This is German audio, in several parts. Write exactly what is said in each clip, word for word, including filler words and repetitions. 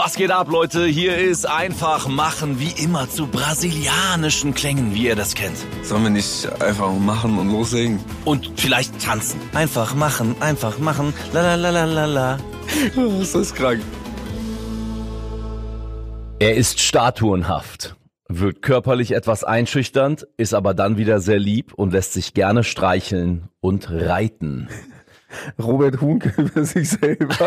Was geht ab, Leute? Hier ist einfach machen, wie immer zu brasilianischen Klängen, wie ihr das kennt. Sollen wir nicht einfach machen und loslegen? Und vielleicht tanzen. Einfach machen, einfach machen, la la la la la la. Das ist krank. Er ist statuenhaft, wirkt körperlich etwas einschüchternd, ist aber dann wieder sehr lieb und lässt sich gerne streicheln und reiten. Robert Hunke über sich selber.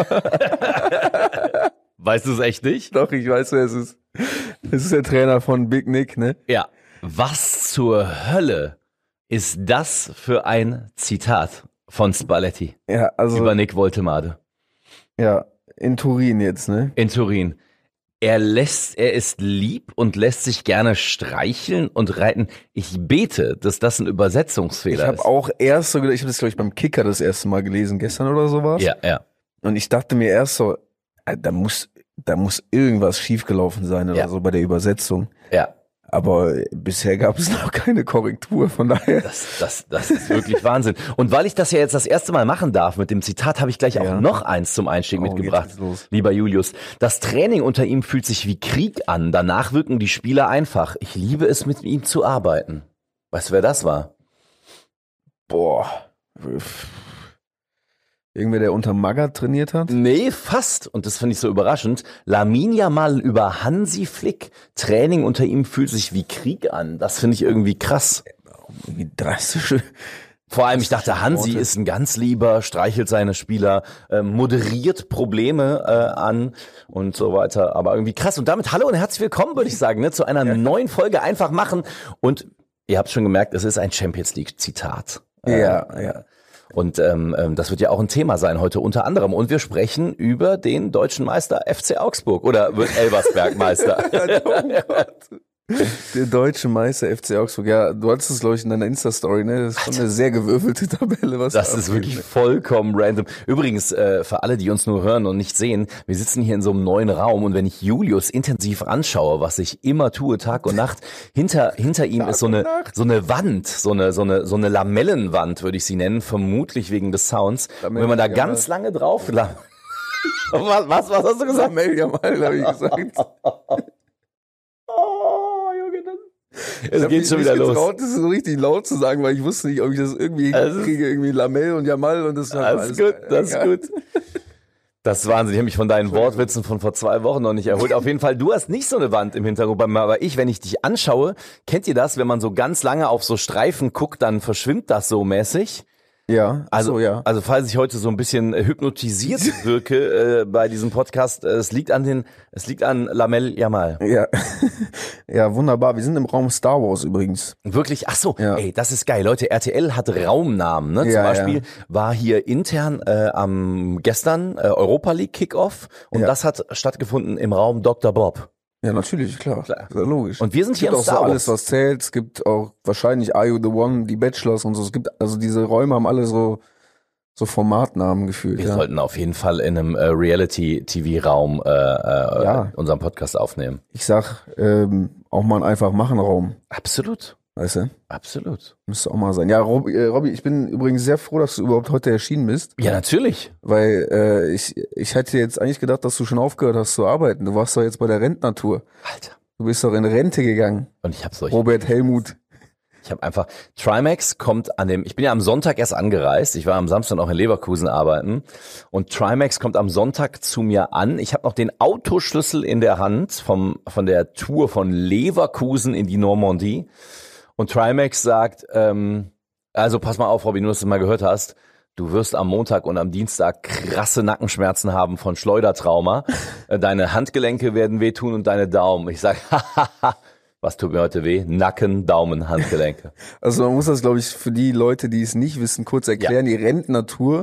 Weißt du es echt nicht? Doch, ich weiß, wer es ist. Es ist der Trainer von Big Nick, ne? Ja. Was zur Hölle ist das für ein Zitat von Spalletti Ja, also. über Nick Woltemade? Ja, in Turin jetzt, ne? In Turin. Er lässt, er ist lieb und lässt sich gerne streicheln und reiten. Ich bete, dass das ein Übersetzungsfehler Ich habe ist. auch erst so gedacht, ich habe das, glaube ich, beim Kicker das erste Mal gelesen, gestern oder sowas. Ja, ja. Und ich dachte mir erst so, äh, da muss, da muss irgendwas schiefgelaufen sein oder Ja. so bei der Übersetzung. Ja. Aber bisher gab es noch keine Korrektur, von daher. Das, das, das ist wirklich Wahnsinn. Und weil ich das ja jetzt das erste Mal machen darf mit dem Zitat, habe ich gleich Ja. auch noch eins zum Einstieg Oh, mitgebracht. jetzt geht's los. Lieber Julius, das Training unter ihm fühlt sich wie Krieg an. Danach wirken die Spieler einfach. Ich liebe es, mit ihm zu arbeiten. Weißt du, wer das war? Boah. Irgendwer, der unter Magath trainiert hat? Nee, fast. Und das finde ich so überraschend. Lamine Yamal über Hansi Flick. Training unter ihm fühlt sich wie Krieg an. Das finde ich irgendwie krass. Wie drastische. Vor allem, ich dachte, Hansi Worte. ist ein ganz lieber, streichelt seine Spieler, äh, moderiert Probleme äh, an und so weiter. Aber irgendwie krass. Und damit hallo und herzlich willkommen, würde ich sagen, ne, zu einer neuen Folge Einfach machen. Und ihr habt schon gemerkt, es ist ein Champions League-Zitat. Äh, Ja, ja. Und ähm, ähm, das wird ja auch ein Thema sein heute unter anderem. Und wir sprechen über den deutschen Meister F C Augsburg oder wird Elversberg Meister. Oh Gott. Der deutsche Meister F C Augsburg. Ja, du hattest es, glaube ich, in deiner Insta-Story, ne? Das ist schon eine sehr gewürfelte Tabelle, was Das da ist abgeht, wirklich ne? vollkommen random. Übrigens, äh, für alle, die uns nur hören und nicht sehen, wir sitzen hier in so einem neuen Raum und wenn ich Julius intensiv anschaue, was ich immer tue, Tag und Nacht, hinter, hinter ihm Tag ist so und eine, Nacht. so eine Wand, so eine, so eine, so eine Lamellenwand, würde ich sie nennen, vermutlich wegen des Sounds. Und wenn man da Lamellen, ganz lange drauf, la- was, was, was hast du gesagt? Samel Jamal, habe ich gesagt. Oh, Junge, das Ich es hab geht mich schon nicht wieder los. getraut, das so richtig laut zu sagen, weil ich wusste nicht, ob ich das irgendwie Also- kriege, irgendwie Lamel und Jamal und das war Das ist gut, das ist egal. gut. Das ist Wahnsinn. Ich habe mich von deinen Wortwitzen von vor zwei Wochen noch nicht erholt. Auf jeden Fall, du hast nicht so eine Wand im Hintergrund bei mir, aber ich, wenn ich dich anschaue, kennt ihr das, wenn man so ganz lange auf so Streifen guckt, dann verschwimmt das so mäßig. Ja, Also, so, ja. also falls ich heute so ein bisschen äh, hypnotisiert wirke äh, bei diesem Podcast, äh, es liegt an den, es liegt an Lamel Yamal. Ja. Ja, wunderbar. Wir sind im Raum Star Wars übrigens. Wirklich, ach so, Ja. ey, das ist geil. Leute, R T L hat Raumnamen, ne? Zum Ja, Beispiel ja. war hier intern äh, am gestern äh, Europa League Kickoff und Ja. das hat stattgefunden im Raum Doktor Bob. Ja, natürlich, klar. Klar. Ist ja logisch. Und wir sind es hier gibt im auch so Star Wars. alles, was zählt. Es gibt auch wahrscheinlich Are You the One, die Bachelors und so. Es gibt, also diese Räume haben alle so, so Formatnamen gefühlt. Wir Ja. sollten auf jeden Fall in einem äh, Reality-T V-Raum äh, äh, Ja. unseren Podcast aufnehmen. Ich sag, ähm, auch mal einen einfach machen Raum. Absolut, Weißt du? absolut. Müsste auch mal sein. Ja, Rob, äh, Robby, ich bin übrigens sehr froh, dass du überhaupt heute erschienen bist. Ja, natürlich. Weil äh, ich, ich hätte jetzt eigentlich gedacht, dass du schon aufgehört hast zu arbeiten. Du warst doch jetzt bei der Rentnertour. Alter. Du bist doch in Rente gegangen. Und ich habe solche. Robert Helmut. Ich habe einfach, Trimax kommt an dem, ich bin ja am Sonntag erst angereist, ich war am Samstag noch in Leverkusen arbeiten und Trimax kommt am Sonntag zu mir an. Ich habe noch den Autoschlüssel in der Hand vom von der Tour von Leverkusen in die Normandie und Trimax sagt, ähm, also pass mal auf, Robby, nur dass du es mal gehört hast, du wirst am Montag und am Dienstag krasse Nackenschmerzen haben von Schleudertrauma, deine Handgelenke werden wehtun und deine Daumen. Ich sag, hahaha. Was tut mir heute weh? Nacken, Daumen, Handgelenke. Also man muss das, glaube ich, für die Leute, die es nicht wissen, kurz erklären. Die Rentnertour,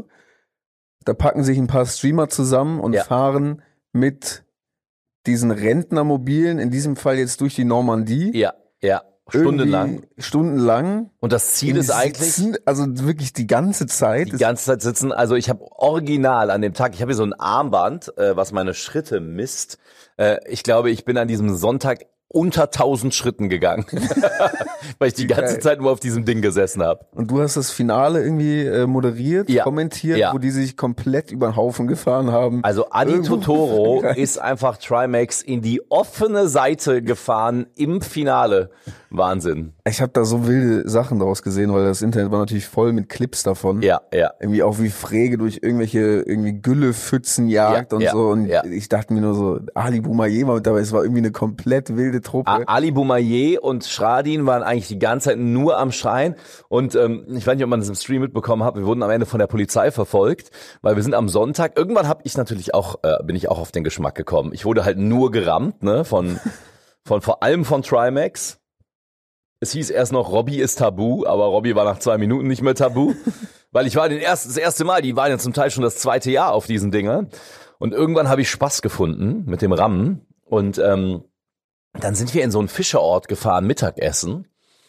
da packen sich ein paar Streamer zusammen und Ja. fahren mit diesen Rentnermobilen, in diesem Fall jetzt durch die Normandie. Ja, ja, stundenlang. Irgendwie Stundenlang. Und das Ziel ist eigentlich, Sitzen, also wirklich die ganze Zeit. die ganze Zeit sitzen. Also ich habe original an dem Tag, ich habe hier so ein Armband, äh, was meine Schritte misst. Äh, ich glaube, ich bin an diesem Sonntag unter tausend Schritten gegangen, weil ich die ganze Geil. Zeit nur auf diesem Ding gesessen habe. Und du hast das Finale irgendwie äh, moderiert, Ja. kommentiert, Ja. wo die sich komplett über den Haufen gefahren haben. Also Adi Irgendwo- Totoro Geil. ist einfach Trimax in die offene Seite gefahren im Finale. Wahnsinn. Ich habe da so wilde Sachen draus gesehen, weil das Internet war natürlich voll mit Clips davon. Ja, ja. Irgendwie auch wie Frege durch irgendwelche irgendwie Güllepfützen jagt Ja, und ja, so. Und ja. ich dachte mir nur so, Ali Boumaier war dabei, es war irgendwie eine komplett wilde Truppe. A- Ali Boumaier und Schradin waren eigentlich die ganze Zeit nur am Schreien. Und ähm, ich weiß nicht, ob man das im Stream mitbekommen hat, wir wurden am Ende von der Polizei verfolgt, weil wir sind am Sonntag, irgendwann habe ich natürlich auch, äh, bin ich auch auf den Geschmack gekommen. Ich wurde halt nur gerammt, ne, von, von vor allem von Trimax. Es hieß erst noch, Robbie ist tabu, aber Robbie war nach zwei Minuten nicht mehr tabu. Weil ich war den ersten, das erste Mal, die waren ja zum Teil schon das zweite Jahr auf diesen Dingern. Und irgendwann habe ich Spaß gefunden mit dem Rammen. Und ähm, dann sind wir in so einen Fischerort gefahren, Mittagessen.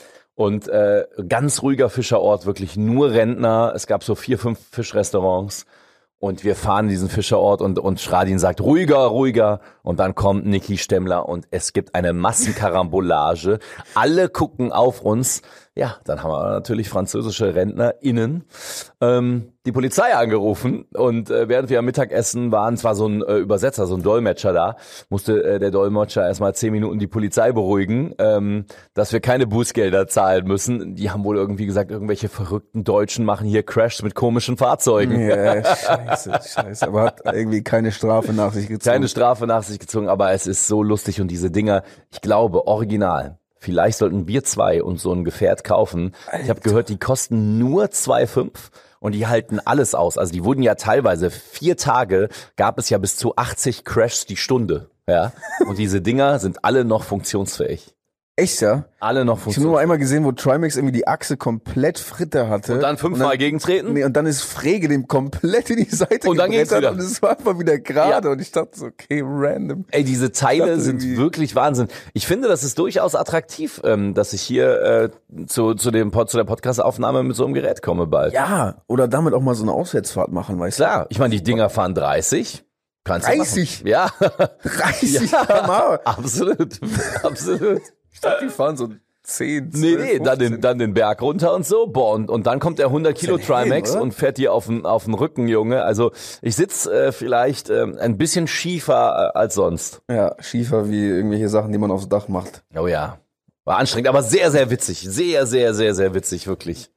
Und äh, ganz ruhiger Fischerort, wirklich nur Rentner. Es gab so vier, fünf Fischrestaurants. Und wir fahren in diesen Fischerort und, und Schradin sagt, ruhiger, ruhiger. Und dann kommt Niki Stemmler und es gibt eine Massenkarambolage. Alle gucken auf uns. Ja, dann haben wir natürlich französische RentnerInnen ähm, die Polizei angerufen. Und äh, während wir am Mittagessen waren, es war so ein äh, Übersetzer, so ein Dolmetscher da, musste äh, der Dolmetscher erstmal zehn Minuten die Polizei beruhigen, ähm, dass wir keine Bußgelder zahlen müssen. Die haben wohl irgendwie gesagt, irgendwelche verrückten Deutschen machen hier Crashs mit komischen Fahrzeugen. Ja, scheiße, scheiße. Aber hat irgendwie keine Strafe nach sich gezogen. Keine Strafe nach sich gezogen, aber es ist so lustig und diese Dinger, ich glaube, original. Vielleicht sollten wir zwei uns so ein Gefährt kaufen. Ich habe gehört, die kosten nur zwei Komma fünf und die halten alles aus. Also die wurden ja teilweise vier Tage, gab es ja bis zu achtzig Crashs die Stunde. Ja, und diese Dinger sind alle noch funktionsfähig. Echt, ja? Alle noch Ich habe nur funktionsfähig. mal einmal gesehen, wo Trimax irgendwie die Achse komplett Fritte hatte. Und dann fünfmal Und dann- gegentreten? Nee, und dann ist Frege dem komplett in die Seite Und dann ging's gebrettert wieder. und es war einfach wieder gerade Ja. und ich dachte so, okay, random. Ey, diese Teile dachte sind irgendwie- wirklich Wahnsinn. Ich finde, das ist durchaus attraktiv, ähm, dass ich hier äh, zu, zu, dem Pod, zu der Podcast-Aufnahme mit so einem Gerät komme bald. Ja, oder damit auch mal so eine Auswärtsfahrt machen, weißt du? Klar, ich meine, die Dinger fahren dreißig. Kannst du dreißig? machen. Ja, dreißig Ja. Kilometer pro Stunde. absolut, absolut. Ich dachte, die fahren so zehn, Nee, zwölf, nee, dann den, dann den Berg runter und so. Boah, und, und dann kommt der hundert Kilo ist ein Helm, Trimax oder? und fährt dir auf den, auf den Rücken, Junge. Also ich sitz äh, vielleicht ähm, ein bisschen schiefer äh, als sonst. Ja, schiefer wie irgendwelche Sachen, die man aufs Dach macht. Oh ja, war anstrengend, aber sehr, sehr witzig. Sehr, sehr, sehr, sehr witzig, wirklich.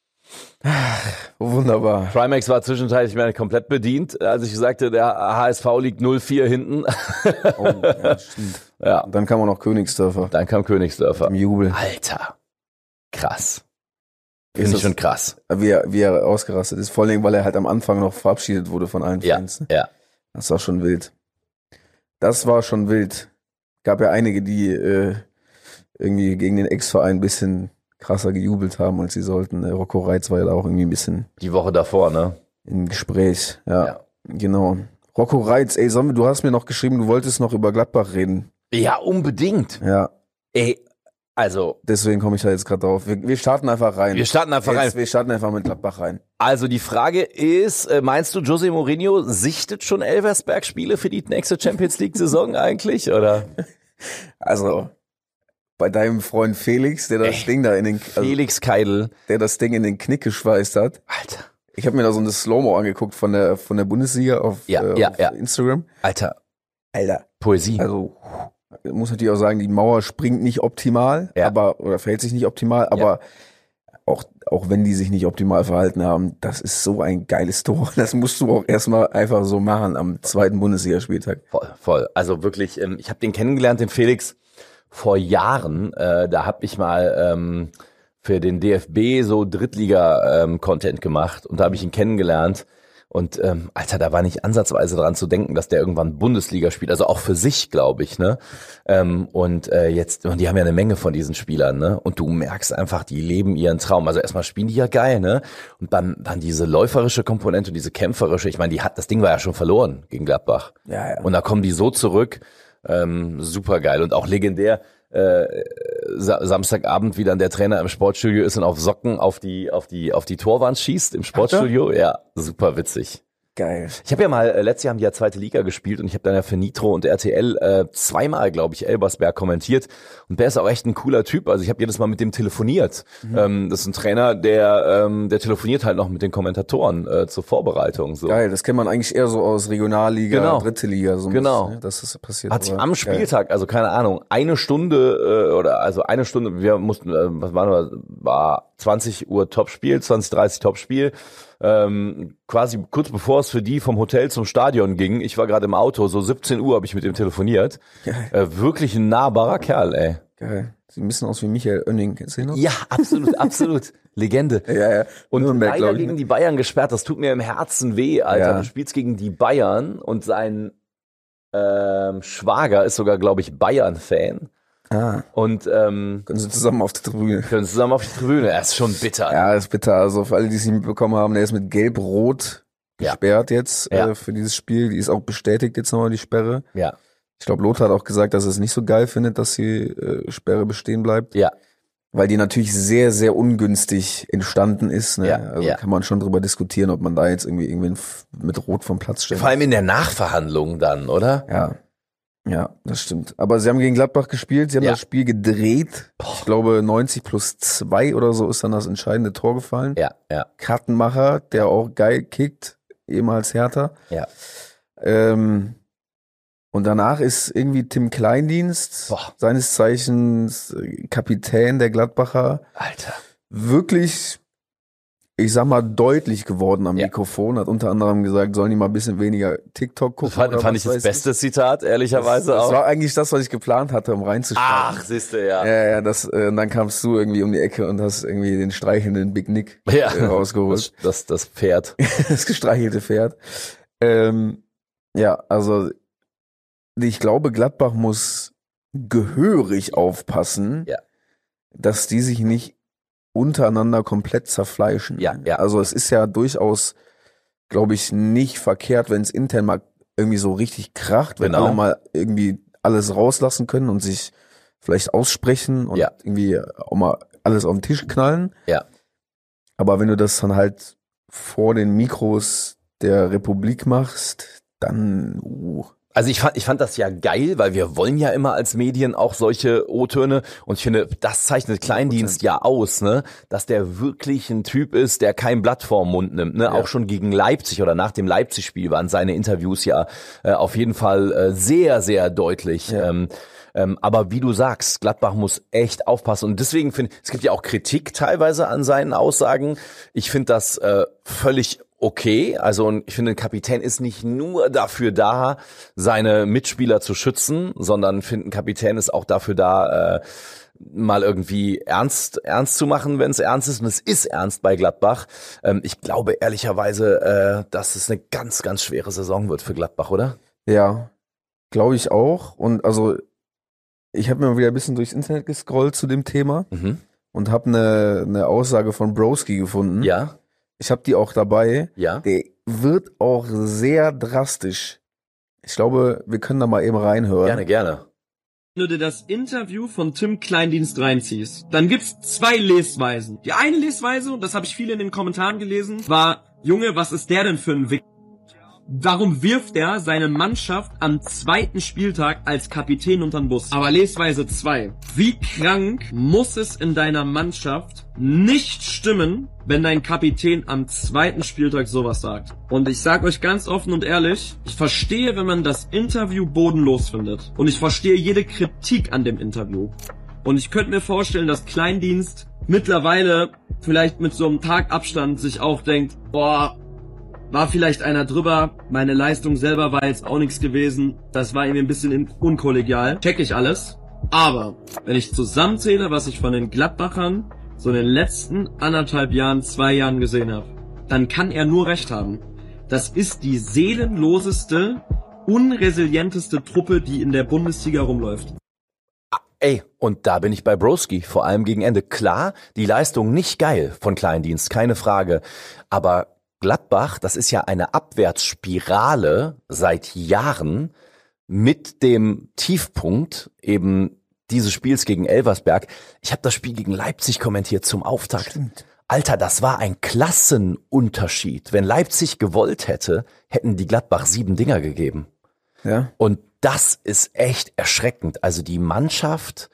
Wunderbar. Trimax war zwischenzeitlich mir komplett bedient, als ich sagte, der H S V liegt null vier hinten. Oh, ja, stimmt. Ja, Und dann kam auch noch Königsdörfer dann kam Königsdörfer. im Jubel. Alter, krass. Ist Finde ich das- schon krass. Wie er, wie er ausgerastet ist. Vor allem, weil er halt am Anfang noch verabschiedet wurde von allen Ja, Fans. ja. Das war schon wild. Das war schon wild. Gab ja einige, die äh, irgendwie gegen den Ex-Verein ein bisschen krasser gejubelt haben, als sie sollten. Äh, Rocco Reitz war ja da auch irgendwie ein bisschen Die Woche davor, ne? im Gespräch. Ja, Ja. genau. Rocco Reitz, ey, sollen wir, du hast mir noch geschrieben, du wolltest noch über Gladbach reden. Ja, unbedingt. Ja, Ey, also, deswegen komme ich da jetzt gerade drauf. Wir, wir starten einfach rein. wir starten einfach rein. Jetzt, wir starten einfach mit Gladbach rein. Also die Frage ist, äh, meinst du, Jose Mourinho sichtet schon Elversberg-Spiele für die nächste Champions League-Saison eigentlich, oder? Also, bei deinem Freund Felix, der das Ey, Ding da in den, also, Felix Keidel. der das Ding in den Knick geschweißt hat. Alter. Ich habe mir da so eine Slow-Mo angeguckt von der von der Bundesliga auf, Ja, äh, ja, auf ja. Instagram. Alter, Alter, Poesie. also ich muss natürlich auch sagen, die Mauer springt nicht optimal, Ja. aber oder verhält sich nicht optimal, aber auch auch wenn die sich nicht optimal verhalten haben, das ist so ein geiles Tor. Das musst du auch erstmal einfach so machen am zweiten Bundesligaspieltag. Voll, voll. Also wirklich, ähm, ich habe den kennengelernt, den Felix, vor Jahren. Äh, da habe ich mal ähm, für den D F B so Drittliga-Content gemacht und da habe ich ihn kennengelernt. Und ähm, Alter, da war nicht ansatzweise dran zu denken, dass der irgendwann Bundesliga spielt, also auch für sich, glaube ich, ne? Ähm, und äh, jetzt, und die haben ja eine Menge von diesen Spielern, ne? Und du merkst einfach, die leben ihren Traum. Also erstmal spielen die ja geil, ne? Und dann dann diese läuferische Komponente, diese kämpferische. Ich meine, die hat das Ding war ja schon verloren gegen Gladbach. Ja, ja. Und da kommen die so zurück, ähm, super geil und auch legendär. Äh, Sa- Samstagabend, wie dann der Trainer im Sportstudio ist und auf Socken auf die auf die auf die Torwand schießt im Sportstudio. Ja, super witzig. Geil. Ich habe ja mal, äh, letztes Jahr haben die ja zweite Liga gespielt und ich habe dann ja für Nitro und R T L äh, zweimal, glaube ich, Elversberg kommentiert und der ist auch echt ein cooler Typ, also ich habe jedes Mal mit dem telefoniert. Mhm. Ähm, das ist ein Trainer, der ähm, der telefoniert halt noch mit den Kommentatoren äh, zur Vorbereitung. So. Geil, das kennt man eigentlich eher so aus Regionalliga, genau. dritte Liga. So genau. Bisschen, ne? Das ist passiert. Hat sich am Spieltag, geil. Also keine Ahnung, eine Stunde äh, oder also eine Stunde, wir mussten, äh, was war das, war zwanzig Uhr Topspiel, zwanzig, dreißig Topspiel. Ähm, quasi kurz bevor es für die vom Hotel zum Stadion ging, ich war gerade im Auto, so siebzehn Uhr habe ich mit ihm telefoniert. Äh, wirklich ein nahbarer Kerl, ey. Geil. Sie ein bisschen aus wie Michael Oenning, kennst du ihn noch? Ja, absolut, absolut. Legende. Ja, ja. Und Nürnberg, leider ich, gegen ne? die Bayern gesperrt, das tut mir im Herzen weh, Alter. Ja. Du spielst gegen die Bayern und sein ähm, Schwager ist sogar, glaube ich, Bayern-Fan. Ah. Und ähm, können sie zusammen auf die Tribüne. Können sie zusammen auf die Tribüne. Er ist schon bitter. Ja, ist bitter. Also für alle, die es nicht mitbekommen haben, der ist mit Gelb-Rot gesperrt ja. jetzt ja. äh, für dieses Spiel. Die ist auch bestätigt jetzt nochmal, die Sperre. Ja. Ich glaube, Lothar hat auch gesagt, dass er es nicht so geil findet, dass die äh, Sperre bestehen bleibt. Ja. Weil die natürlich sehr, sehr ungünstig entstanden ist. Ne? Ja, also ja. kann man schon drüber diskutieren, ob man da jetzt irgendwie irgendwen mit Rot vom Platz stellt. Vor allem in der Nachverhandlung dann, oder? Ja. Ja, das stimmt. Aber sie haben gegen Gladbach gespielt, sie haben ja. das Spiel gedreht. Boah. Ich glaube, neunzig plus zwei oder so ist dann das entscheidende Tor gefallen. Ja, ja. Kartenmacher, der auch geil kickt, ehemals Hertha. Ja. Ähm, und danach ist irgendwie Tim Kleindienst, Boah. seines Zeichens Kapitän der Gladbacher, Alter, wirklich, ich sag mal, deutlich geworden am ja. Mikrofon, hat unter anderem gesagt, sollen die mal ein bisschen weniger TikTok gucken. Das fand, fand ich das beste ich. Zitat, ehrlicherweise das, auch. Das war eigentlich das, was ich geplant hatte, um reinzuschreiben. Ach, siehste, ja. Ja, ja, das, äh, und dann kamst du irgendwie um die Ecke und hast irgendwie den streichelnden Big Nick ja. äh, rausgeholt. Das, das, das Pferd. Das gestreichelte Pferd. Ähm, ja, also ich glaube, Gladbach muss gehörig aufpassen, ja. dass die sich nicht untereinander komplett zerfleischen. Ja, ja. Also es ist ja durchaus, glaube ich, nicht verkehrt, wenn es intern mal irgendwie so richtig kracht, wenn genau. alle mal irgendwie alles rauslassen können und sich vielleicht aussprechen und ja. irgendwie auch mal alles auf den Tisch knallen. Ja. Aber wenn du das dann halt vor den Mikros der Republik machst, dann uh. Also ich fand, ich fand das ja geil, weil wir wollen ja immer als Medien auch solche O-Töne und ich finde, das zeichnet Kleindienst ja aus, ne, dass der wirklich ein Typ ist, der kein Blatt vorm Mund nimmt, ne, ja. Auch schon gegen Leipzig oder nach dem Leipzig-Spiel waren seine Interviews ja äh, auf jeden Fall äh, sehr, sehr deutlich. Ja. Ähm, ähm, aber wie du sagst, Gladbach muss echt aufpassen und deswegen finde ich, es gibt ja auch Kritik teilweise an seinen Aussagen. Ich finde das äh, völlig okay, also ich finde, ein Kapitän ist nicht nur dafür da, seine Mitspieler zu schützen, sondern ich finde, ein Kapitän ist auch dafür da, äh, mal irgendwie ernst ernst zu machen, wenn es ernst ist. Und es ist ernst bei Gladbach. Ähm, ich glaube ehrlicherweise, äh, dass es eine ganz, ganz schwere Saison wird für Gladbach, oder? Ja, glaube ich auch. Und also ich habe mir wieder ein bisschen durchs Internet gescrollt zu dem Thema mhm. und habe eine, eine Aussage von Broski gefunden. Ja. Ich habe die auch dabei. Ja. Der wird auch sehr drastisch. Ich glaube, wir können da mal eben reinhören. Gerne, gerne. Wenn du dir das Interview von Tim Kleindienst reinziehst, dann gibt's zwei Lesweisen. Die eine Lesweise, und das habe ich viel in den Kommentaren gelesen, war, Junge, was ist der denn für ein Wick? Darum wirft er seine Mannschaft am zweiten Spieltag als Kapitän unter den Bus. Aber Lesweise zwei. Wie krank muss es in deiner Mannschaft nicht stimmen, wenn dein Kapitän am zweiten Spieltag sowas sagt? Und ich sag euch ganz offen und ehrlich, ich verstehe, wenn man das Interview bodenlos findet. Und ich verstehe jede Kritik an dem Interview. Und ich könnte mir vorstellen, dass Kleindienst mittlerweile vielleicht mit so einem Tag Abstand sich auch denkt, boah, war vielleicht einer drüber, meine Leistung selber war jetzt auch nichts gewesen, das war irgendwie ein bisschen unkollegial, check ich alles. Aber wenn ich zusammenzähle, was ich von den Gladbachern so in den letzten anderthalb Jahren, zwei Jahren gesehen habe, dann kann er nur recht haben. Das ist die seelenloseste, unresilienteste Truppe, die in der Bundesliga rumläuft. Ey, und da bin ich bei Broski, vor allem gegen Ende. Klar, die Leistung nicht geil von Kleindienst, keine Frage, aber Gladbach, das ist ja eine Abwärtsspirale seit Jahren mit dem Tiefpunkt eben dieses Spiels gegen Elversberg. Ich habe das Spiel gegen Leipzig kommentiert zum Auftakt. Stimmt. Alter, das war ein Klassenunterschied. Wenn Leipzig gewollt hätte, hätten die Gladbach sieben Dinger gegeben. Ja. Und das ist echt erschreckend. Also die Mannschaft,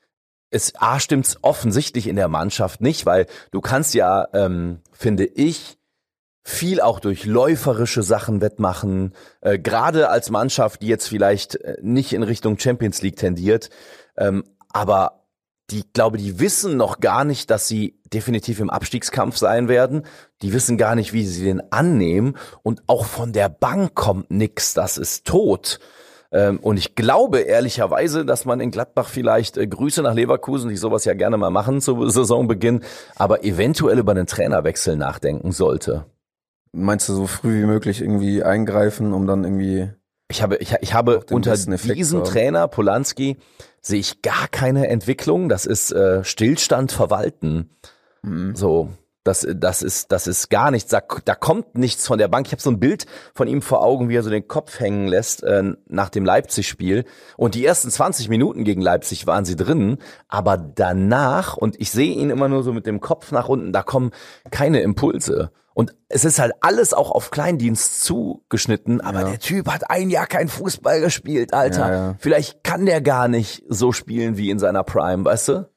es A stimmt's offensichtlich in der Mannschaft nicht, weil du kannst ja, ähm, finde ich, viel auch durch läuferische Sachen wettmachen. Äh, gerade als Mannschaft, die jetzt vielleicht äh, nicht in Richtung Champions League tendiert, ähm, aber die, glaube, die wissen noch gar nicht, dass sie definitiv im Abstiegskampf sein werden. Die wissen gar nicht, wie sie den annehmen. Und auch von der Bank kommt nix. Das ist tot. Ähm, und ich glaube ehrlicherweise, dass man in Gladbach vielleicht äh, Grüße nach Leverkusen, die sowas ja gerne mal machen zu Saisonbeginn, aber eventuell über einen Trainerwechsel nachdenken sollte. Meinst du so früh wie möglich irgendwie eingreifen, um dann irgendwie... Ich habe, ich, ich habe unter Effekt diesem Trainer, Polanski, sehe ich gar keine Entwicklung. Das ist äh, Stillstand verwalten. Mhm. So, das, das ist, das ist gar nichts. Da, da kommt nichts von der Bank. Ich habe so ein Bild von ihm vor Augen, wie er so den Kopf hängen lässt äh, nach dem Leipzig-Spiel. Und die ersten zwanzig Minuten gegen Leipzig waren sie drin, aber danach, und ich sehe ihn immer nur so mit dem Kopf nach unten, da kommen keine Impulse. Und es ist halt alles auch auf Kleindienst zugeschnitten, aber Ja. der Typ hat ein Jahr kein Fußball gespielt, Alter. Ja, ja. Vielleicht kann der gar nicht so spielen wie in seiner Prime, weißt du?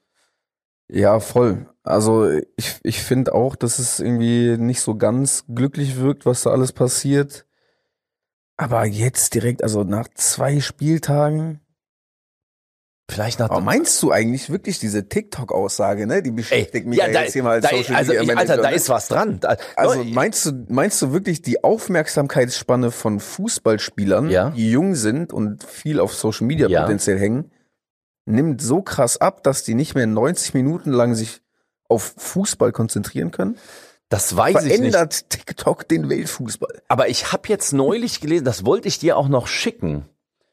Ja, voll. Also ich, ich finde auch, dass es irgendwie nicht so ganz glücklich wirkt, was da alles passiert. Aber jetzt direkt, also nach zwei Spieltagen... Vielleicht nach Aber meinst du eigentlich wirklich diese TikTok-Aussage, ne? Die beschäftigt mich ja, da, jetzt hier mal als da, Social also Media ich, Manager, Alter, da ne? ist was dran. Da, Also Leute, meinst du, meinst du wirklich die Aufmerksamkeitsspanne von Fußballspielern, Ja. die jung sind und viel auf Social Media Ja. potenziell hängen, nimmt so krass ab, dass die nicht mehr neunzig Minuten lang sich auf Fußball konzentrieren können? das weiß ich nicht. Verändert TikTok den Weltfußball? Aber ich habe jetzt neulich gelesen, das wollte ich dir auch noch schicken.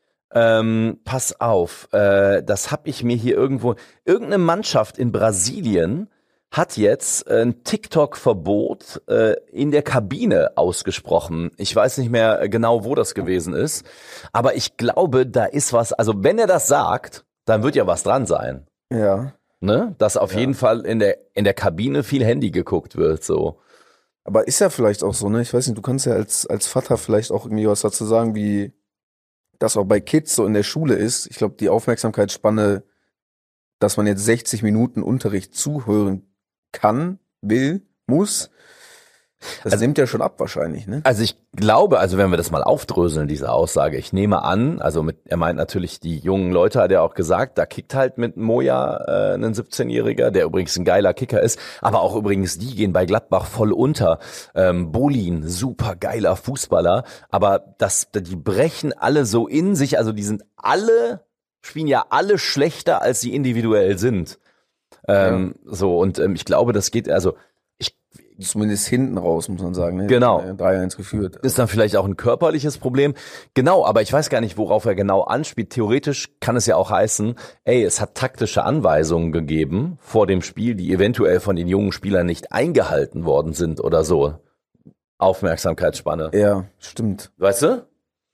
Ähm, pass auf, äh, das habe ich mir hier irgendwo. Irgendeine Mannschaft in Brasilien hat jetzt ein TikTok-Verbot äh, in der Kabine ausgesprochen. Ich weiß nicht mehr genau, wo das gewesen ist, aber ich glaube, da ist was. Also wenn er das sagt, dann wird ja was dran sein, Ja. ne? Dass auf Ja. jeden Fall in der in der Kabine viel Handy geguckt wird, so. Aber ist ja vielleicht auch so, ne? Ich weiß nicht, du kannst ja als, als Vater vielleicht auch irgendwie was dazu sagen, wie das auch bei Kids so in der Schule ist. Ich glaube, die Aufmerksamkeitsspanne, dass man jetzt sechzig Minuten Unterricht zuhören kann, will, muss, das Also- nimmt ja schon ab wahrscheinlich, ne? Also ich glaube, also wenn wir das mal aufdröseln, diese Aussage, ich nehme an, also mit, er meint natürlich die jungen Leute, hat er auch gesagt, da kickt halt mit Moja äh, ein siebzehnjähriger, der übrigens ein geiler Kicker ist, aber auch übrigens die gehen bei Gladbach voll unter. Ähm, Bolin, super geiler Fußballer, aber das, die brechen alle so in sich, also die sind alle, spielen ja alle schlechter, als sie individuell sind. Ähm, So, und ähm, ich glaube, das geht, also Zumindest hinten raus, muss man sagen, ne? Genau. drei eins geführt. ist dann vielleicht auch ein körperliches Problem. Genau, aber ich weiß gar nicht, worauf er genau anspielt. Theoretisch kann es ja auch heißen, ey, es hat taktische Anweisungen gegeben vor dem Spiel, die eventuell von den jungen Spielern nicht eingehalten worden sind oder so. Aufmerksamkeitsspanne. Ja, stimmt. Weißt du?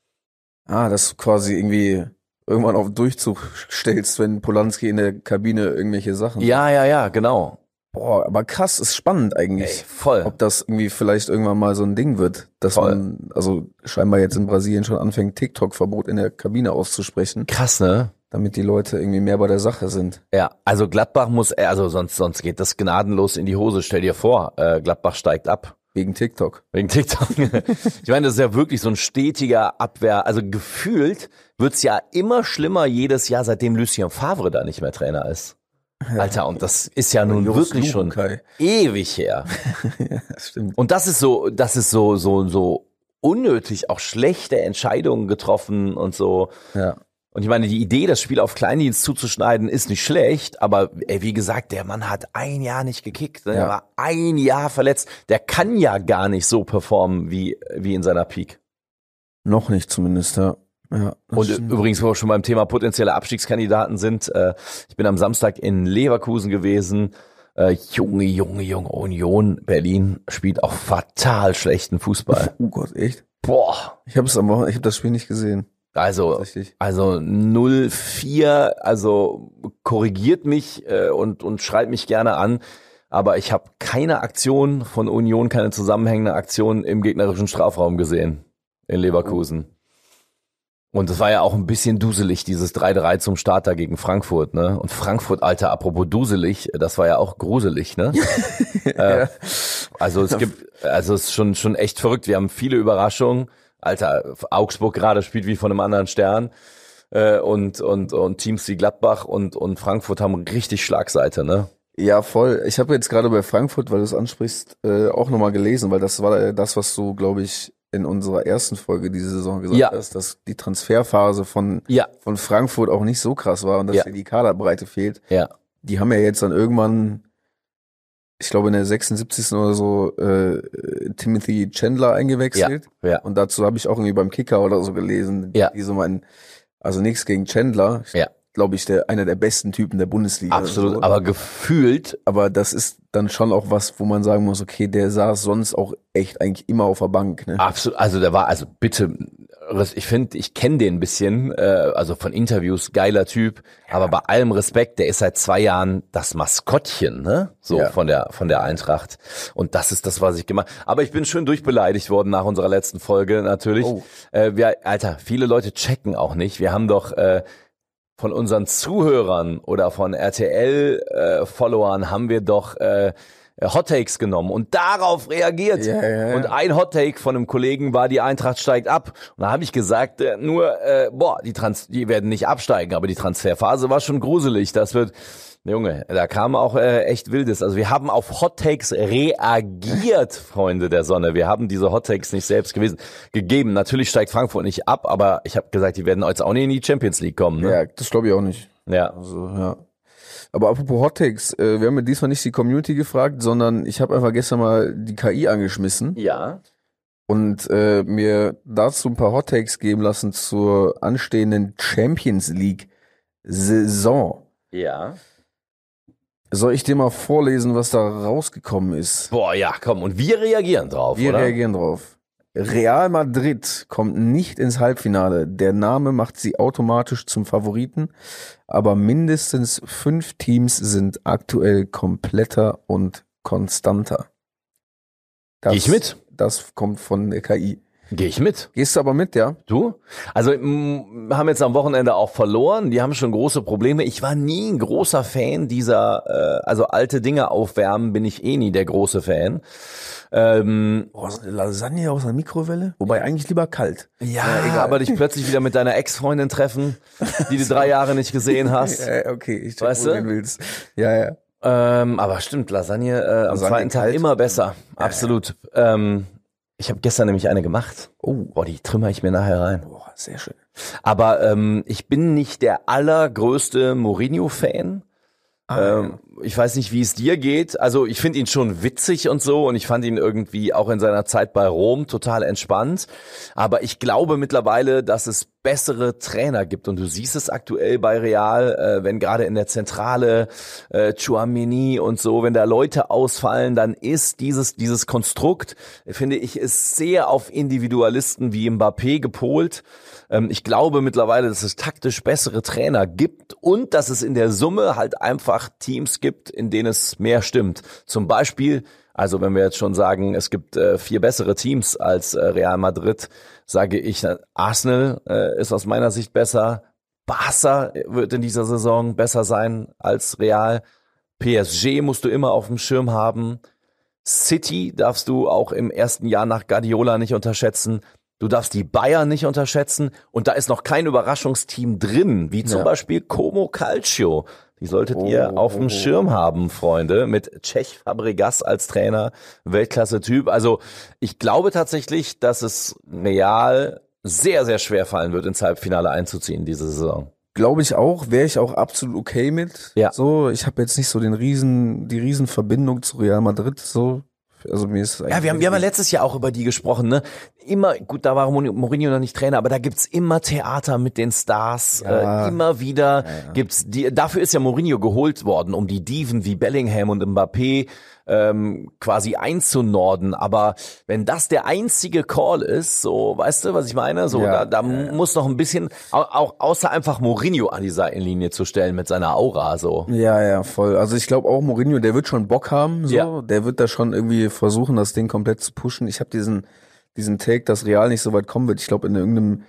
Ah, dass du quasi irgendwie irgendwann auf Durchzug stellst, wenn Polanski in der Kabine irgendwelche Sachen. Ja, ja, ja, genau. Boah, aber krass, ist spannend Ey, eigentlich. voll. Ob das irgendwie vielleicht irgendwann mal so ein Ding wird, dass Voll. man, also scheinbar jetzt in Brasilien schon anfängt, TikTok-Verbot in der Kabine auszusprechen, Krass, ne? damit die Leute irgendwie mehr bei der Sache sind. Ja, also Gladbach muss, äh, also sonst, sonst geht das gnadenlos in die Hose. Stell dir vor, äh, Gladbach steigt ab. Wegen TikTok. Wegen TikTok. Ich meine, das ist ja wirklich so ein stetiger Abwehr. Also gefühlt wird's ja immer schlimmer jedes Jahr, seitdem Lucien Favre da nicht mehr Trainer ist. Alter, und das ist ja nun Jos wirklich schon Luhukai. ewig her. Ja, das stimmt. Und das ist so, das ist so, so, so unnötig, auch schlechte Entscheidungen getroffen und so. Ja. Und ich meine, die Idee, das Spiel auf Kleindienst zuzuschneiden, ist nicht schlecht, aber ey, wie gesagt, der Mann hat ein Jahr nicht gekickt, ne? Ja. Er war ein Jahr verletzt. Der kann ja gar nicht so performen wie, wie in seiner Peak. Noch nicht zumindest, ja. Ja, das Und stimmt. übrigens, wo wir schon beim Thema potenzielle Abstiegskandidaten sind, äh, ich bin am Samstag in Leverkusen gewesen. Äh, Junge, Junge, Junge, Union Berlin spielt auch fatal schlechten Fußball. Oh Gott, echt? Boah, Ich habe es am Wochenende, ich habe das Spiel nicht gesehen. also Tatsächlich. also null vier, also korrigiert mich äh, und und schreibt mich gerne an. aber ich habe keine Aktion von Union, keine zusammenhängende Aktion im gegnerischen Strafraum gesehen in Leverkusen. Und es war ja auch ein bisschen duselig, dieses drei drei zum Starter gegen Frankfurt, ne? Und Frankfurt, Alter, apropos duselig, das war ja auch gruselig, ne? äh, also es gibt, also es ist schon schon echt verrückt. Wir haben viele Überraschungen. Alter, Augsburg gerade spielt wie von einem anderen Stern. Äh, und und und Teams wie Gladbach und und Frankfurt haben richtig Schlagseite, ne? Ja, voll. Ich habe jetzt gerade bei Frankfurt, weil du es ansprichst, äh, auch nochmal gelesen, weil das war das, was du, glaube ich, in unserer ersten Folge diese Saison gesagt ja. hast, dass die Transferphase von ja. von Frankfurt auch nicht so krass war und dass ja. hier die Kaderbreite fehlt. Ja. Die haben ja jetzt dann irgendwann, ich glaube in der sechsundsiebzigsten oder so, äh, Timothy Chandler eingewechselt. Ja. Ja. Und dazu habe ich auch irgendwie beim Kicker oder so gelesen, ja. die so meinen, also nichts gegen Chandler. Ja. Glaube ich, der einer der besten Typen der Bundesliga. Absolut, so. aber gefühlt. Aber das ist dann schon auch was, wo man sagen muss, okay, der saß sonst auch echt eigentlich immer auf der Bank. Ne? Absolut, also der war, also bitte, ich finde, ich kenne den ein bisschen, äh, also von Interviews, geiler Typ, ja. aber bei allem Respekt, der ist seit zwei Jahren das Maskottchen, ne, so ja. von der von der Eintracht. Und das ist das, was ich gemacht. Aber ich bin schön durchbeleidigt worden nach unserer letzten Folge natürlich. Oh. Äh, wir, Alter, viele Leute checken auch nicht. Wir haben doch äh, von unseren Zuhörern oder von R T L-Followern äh, haben wir doch äh, Hot Takes genommen und darauf reagiert. Ja, ja, ja. Und ein Hot Take von einem Kollegen war, die Eintracht steigt ab. Und da habe ich gesagt, äh, nur, äh, boah, die, Trans- die werden nicht absteigen, aber die Transferphase war schon gruselig. Das wird, Junge, da kam auch äh, echt Wildes. Also wir haben auf Hot Takes reagiert, Freunde der Sonne. Wir haben diese Hot Takes nicht selbst gewesen, gegeben. Natürlich steigt Frankfurt nicht ab, aber ich habe gesagt, die werden jetzt auch nicht in die Champions League kommen. Ne? Ja, das glaube ich auch nicht. Ja. Also, ja. Aber apropos Hot Takes, äh, wir haben ja diesmal nicht die Community gefragt, sondern ich habe einfach gestern mal die K I angeschmissen. Ja. Und äh, mir dazu ein paar Hot Takes geben lassen zur anstehenden Champions League Saison. Ja. Soll ich dir mal vorlesen, was da rausgekommen ist? Boah, ja, komm. Und wir reagieren drauf, wir oder? Wir reagieren drauf. Real Madrid kommt nicht ins Halbfinale. Der Name macht sie automatisch zum Favoriten. Aber mindestens fünf Teams sind aktuell kompletter und konstanter. Das, Geh ich mit? Das kommt von der K I. Geh ich mit. Gehst du aber mit, ja? Du? Also m- haben jetzt am Wochenende auch verloren. Die haben schon große Probleme. Ich war nie ein großer Fan dieser, äh, also alte Dinge aufwärmen, bin ich eh nie der große Fan. Ähm, oh, so eine Lasagne aus einer Mikrowelle? Wobei eigentlich lieber kalt. Ja, ja aber dich plötzlich wieder mit deiner Ex-Freundin treffen, die du drei Jahre nicht gesehen hast. Ja, okay, ich check, weißt wo du? du willst. Ja, ja. Ähm, aber stimmt, Lasagne, äh, am Lasagne zweiten Tag kalt. immer besser. Ja, Absolut. Ja. Ähm, ich habe gestern nämlich eine gemacht. Oh, boah, die trümmer ich mir nachher rein. Boah, sehr schön. Aber ähm, ich bin nicht der allergrößte Mourinho-Fan. Ah, ähm, ich weiß nicht, wie es dir geht. Also ich finde ihn schon witzig und so und ich fand ihn irgendwie auch in seiner Zeit bei Rom total entspannt. Aber ich glaube mittlerweile, dass es bessere Trainer gibt und du siehst es aktuell bei Real, äh, wenn gerade in der Zentrale äh, Tchouaméni und so, wenn da Leute ausfallen, dann ist dieses dieses Konstrukt, finde ich, ist sehr auf Individualisten wie Mbappé gepolt. Ähm, ich glaube mittlerweile, dass es taktisch bessere Trainer gibt und dass es in der Summe halt einfach Teams gibt, in denen es mehr stimmt. Zum Beispiel, also wenn wir jetzt schon sagen, es gibt äh, vier bessere Teams als äh, Real Madrid, sage ich, Arsenal äh, ist aus meiner Sicht besser. Barca wird in dieser Saison besser sein als Real. P S G musst du immer auf dem Schirm haben. City darfst du auch im ersten Jahr nach Guardiola nicht unterschätzen. Du darfst die Bayern nicht unterschätzen. Und da ist noch kein Überraschungsteam drin, wie zum ja. Beispiel Como Calcio. Die solltet oh, ihr auf dem oh, Schirm haben, Freunde, mit Cech Fabregas als Trainer, Weltklasse-Typ. Also ich glaube tatsächlich, dass es Real sehr, sehr schwer fallen wird, ins Halbfinale einzuziehen diese Saison. Glaube ich auch, wäre ich auch absolut okay mit. Ja. So, ich habe jetzt nicht so den riesen, die Riesenverbindung zu Real Madrid, so. Also mir ist ja, wir haben, wir haben ja letztes Jahr auch über die gesprochen, ne? Immer, gut, da war Mourinho noch nicht Trainer, aber da gibt's immer Theater mit den Stars, ja. äh, immer wieder ja, ja. gibt's die, dafür ist ja Mourinho geholt worden, um die Diven wie Bellingham und Mbappé ähm, quasi einzunorden. Aber wenn das der einzige Call ist, so, weißt du, was ich meine? So, Ja, da, da ja, ja. muss noch ein bisschen, au- auch außer einfach Mourinho an die Seitenlinie zu stellen mit seiner Aura, so. Ja, ja, voll. Also ich glaube auch Mourinho, der wird schon Bock haben, so. Ja. Der wird da schon irgendwie versuchen, das Ding komplett zu pushen. Ich habe diesen diesen Take, dass Real nicht so weit kommen wird. Ich glaube in irgendeinem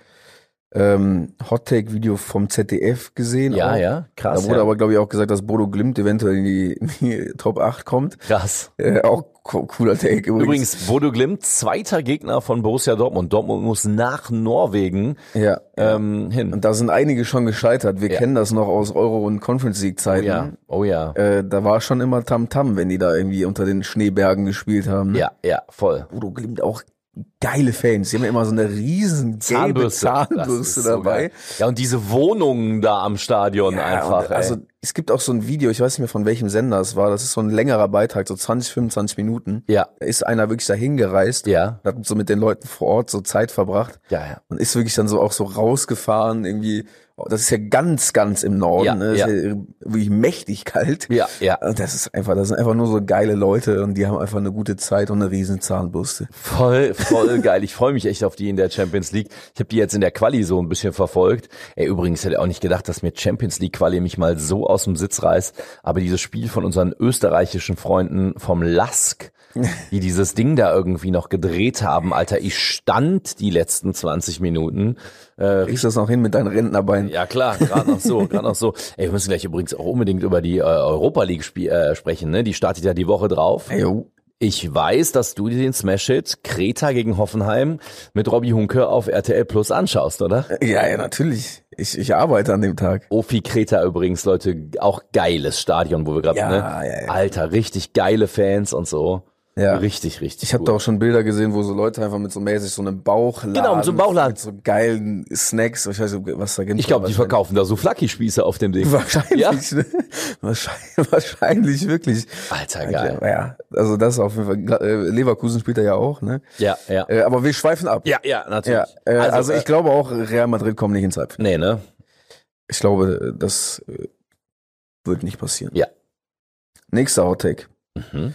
ähm, Hot-Take-Video vom Z D F gesehen. Ja, auch. ja, krass. Da wurde ja. aber, glaube ich, auch gesagt, dass Bodo Glimt eventuell in die, in die Top acht kommt. Krass. Äh, auch co- cooler Take übrigens. Übrigens, Bodo Glimt, zweiter Gegner von Borussia Dortmund. Dortmund muss nach Norwegen Ja. ähm, hin. Und da sind einige schon gescheitert. Wir Ja. kennen das noch aus Euro- und Conference Oh League-Zeiten. ja, oh ja. Äh, da war schon immer Tamtam, wenn die da irgendwie unter den Schneebergen gespielt haben. Ne? Ja, ja, voll. Bodo Glimt auch geile Fans. Die haben ja immer so eine riesen gelbe Zahnbürste. Zahnbürste Das ist so dabei. geil. Ja, und diese Wohnungen da am Stadion Ja, einfach. und, also ey. es gibt auch so ein Video, ich weiß nicht mehr von welchem Sender es war, das ist so ein längerer Beitrag, so zwanzig, fünfundzwanzig Minuten. Ja, Da ist einer wirklich dahin gereist, ja, hat so mit den Leuten vor Ort so Zeit verbracht ja, ja. und ist wirklich dann so auch so rausgefahren irgendwie. Das ist ja ganz, ganz im Norden, Ja, ne? Das ja. ist ja wirklich mächtig kalt. Ja, ja. Und das ist einfach, das sind einfach nur so geile Leute und die haben einfach eine gute Zeit und eine riesen Zahnbürste. Voll, voll geil. Ich freue mich echt auf die in der Champions League. Ich habe die jetzt in der Quali so ein bisschen verfolgt. Ey, übrigens hätte ich auch nicht gedacht, dass mir Champions League Quali mich mal so aus dem Sitz reißt. Aber dieses Spiel von unseren österreichischen Freunden vom Lask, die dieses Ding da irgendwie noch gedreht haben, Alter, ich stand die letzten zwanzig Minuten. Äh, Kriegst du das noch hin mit deinen Rentnerbeinen? Ja klar, gerade noch so, gerade noch so. Ey, wir müssen gleich übrigens auch unbedingt über die äh, Europa League spie- äh, sprechen, ne? Die startet ja die Woche drauf. Ey, jo. Ich weiß, dass du dir den Smash-Hit Kreta gegen Hoffenheim mit Robby Hunke auf R T L Plus anschaust, oder? Ja, ja, natürlich. Ich, ich arbeite an dem Tag. Ofi Kreta übrigens, Leute, auch geiles Stadion, wo wir gerade, Ja, ne? ja, ja. Alter, richtig geile Fans und so. Ja. Richtig, richtig. Ich habe cool. da auch schon Bilder gesehen, wo so Leute einfach mit so mäßig so einem Bauchladen. Genau, mit so einem Bauchladen. Mit so geilen Snacks. Ich weiß nicht, was da gibt. Ich glaube, die verkaufen da so Flacki-Spieße auf dem Ding. Wahrscheinlich, Ja? ne? Wahrscheinlich, wahrscheinlich wirklich. Alter, geil. Ja, also das auf jeden Fall. Äh, Leverkusen spielt er ja auch, ne? Ja, ja. Äh, aber wir schweifen ab. Ja, ja, natürlich. Ja, äh, also, äh, ich glaube auch, Real Madrid kommt nicht ins Halbfinale. Nee, ne? Ich glaube, das äh, wird nicht passieren. Ja. Nächster Outtake. Mhm.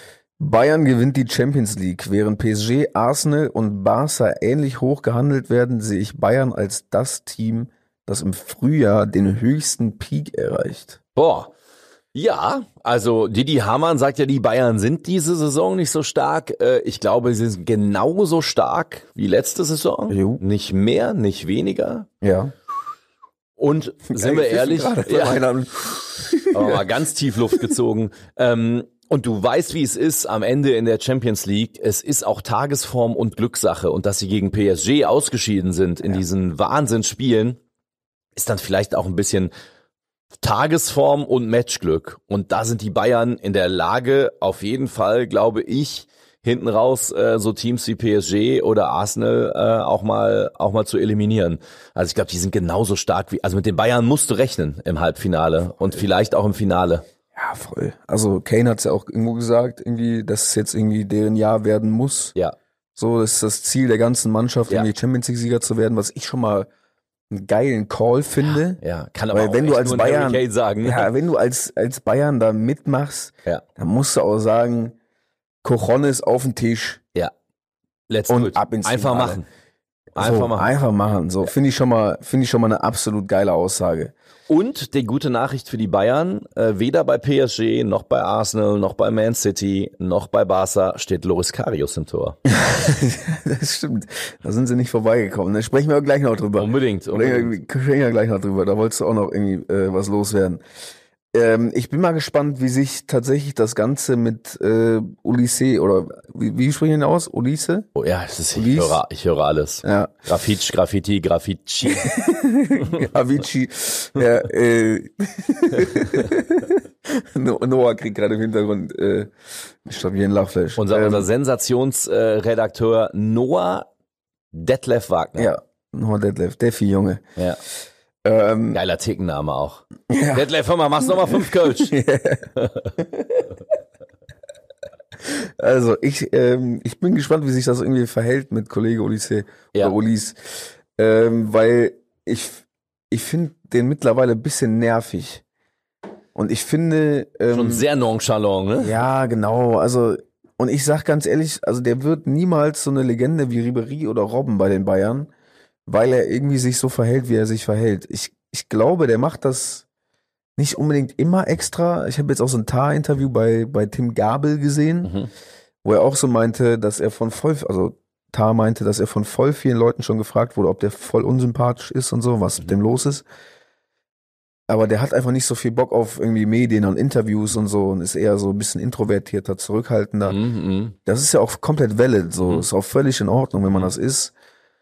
Bayern gewinnt die Champions League. Während P S G, Arsenal und Barca ähnlich hoch gehandelt werden, sehe ich Bayern als das Team, das im Frühjahr den höchsten Peak erreicht. Boah. Ja, also Didi Hamann sagt ja, die Bayern sind diese Saison nicht so stark. Äh, Ich glaube, sie sind genauso stark wie letzte Saison. Jo. Nicht mehr, nicht weniger. Ja. Und sind wir ehrlich, ja, Ja. aber mal ganz tief Luft gezogen. Ähm, und du weißt, wie es ist am Ende in der Champions League. Es ist auch Tagesform und Glückssache. Und dass sie gegen P S G ausgeschieden sind in diesen Wahnsinnsspielen, ist dann vielleicht auch ein bisschen Tagesform und Matchglück. Und da sind die Bayern in der Lage, auf jeden Fall, glaube ich, hinten raus äh, so Teams wie P S G oder Arsenal äh, auch mal auch mal zu eliminieren. Also ich glaube, die sind genauso stark wie, also mit den Bayern musst du rechnen im Halbfinale und vielleicht auch im Finale. Ja, voll. Also Kane hat's ja auch irgendwo gesagt, irgendwie, dass es jetzt irgendwie deren Jahr werden muss. Ja, So, das ist das Ziel der ganzen Mannschaft, Ja. irgendwie Champions League Sieger zu werden, was ich schon mal einen geilen Call finde. ja, kann aber Weil auch wenn du echt als nur ein Harry Bayern, Kane sagen. Ne? ja, wenn du als, als Bayern da mitmachst, Ja. dann musst du auch sagen, Cojones auf den Tisch Ja. Let's und do it. ab ins Einfach Finale. machen. Einfach so, machen. Einfach machen. So, finde ich schon mal, finde ich schon mal eine absolut geile Aussage. Und die gute Nachricht für die Bayern, äh, weder bei P S G, noch bei Arsenal, noch bei Man City, noch bei Barca steht Loris Karius im Tor. Das stimmt. Da sind sie nicht vorbeigekommen. Da sprechen wir auch gleich noch drüber. Unbedingt. Oder unbedingt. wir sprechen ja gleich noch drüber. Da wolltest du auch noch irgendwie äh, was loswerden. Ähm, ich bin mal gespannt, wie sich tatsächlich das Ganze mit äh, Ulisse oder wie, wie sprechen wir ihn aus? Ulisse? Oh ja, das ist, ich, Ulis? höre, ich höre alles. Ja. Graffiti, Graffiti, Graffiti. Avicii. Ja, äh, No- Noah kriegt gerade im Hintergrund äh, stabilen Lachflash. Unser, ähm, unser Sensationsredakteur Noah Detlef Wagner. Ja, Noah Detlef, Defi, Junge. Ja. Ähm, Geiler Tickenname auch. Ja. Detlef, hör mal, machst noch mal fünf Kölsch. Also ich, ähm, ich bin gespannt, wie sich das irgendwie verhält mit Kollege Ulisse Ja. oder Ulis, ähm, weil ich, ich finde den mittlerweile ein bisschen nervig. Und ich finde... Ähm, Schon sehr nonchalant, ne? Ja, genau. Also, und ich sag ganz ehrlich, also der wird niemals so eine Legende wie Ribéry oder Robben bei den Bayern, weil er irgendwie sich so verhält, wie er sich verhält. Ich, ich glaube, der macht das nicht unbedingt immer extra. Ich habe jetzt auch so ein Tar-Interview bei, bei Tim Gabel gesehen, Mhm. wo er auch so meinte, dass er von voll, also Tar meinte, dass er von voll vielen Leuten schon gefragt wurde, ob der voll unsympathisch ist und so, was Mhm. mit dem los ist. Aber der hat einfach nicht so viel Bock auf irgendwie Medien und Interviews und so und ist eher so ein bisschen introvertierter, zurückhaltender. Mhm. Das ist ja auch komplett valid, so. Mhm. Ist auch völlig in Ordnung, wenn man Mhm. das ist.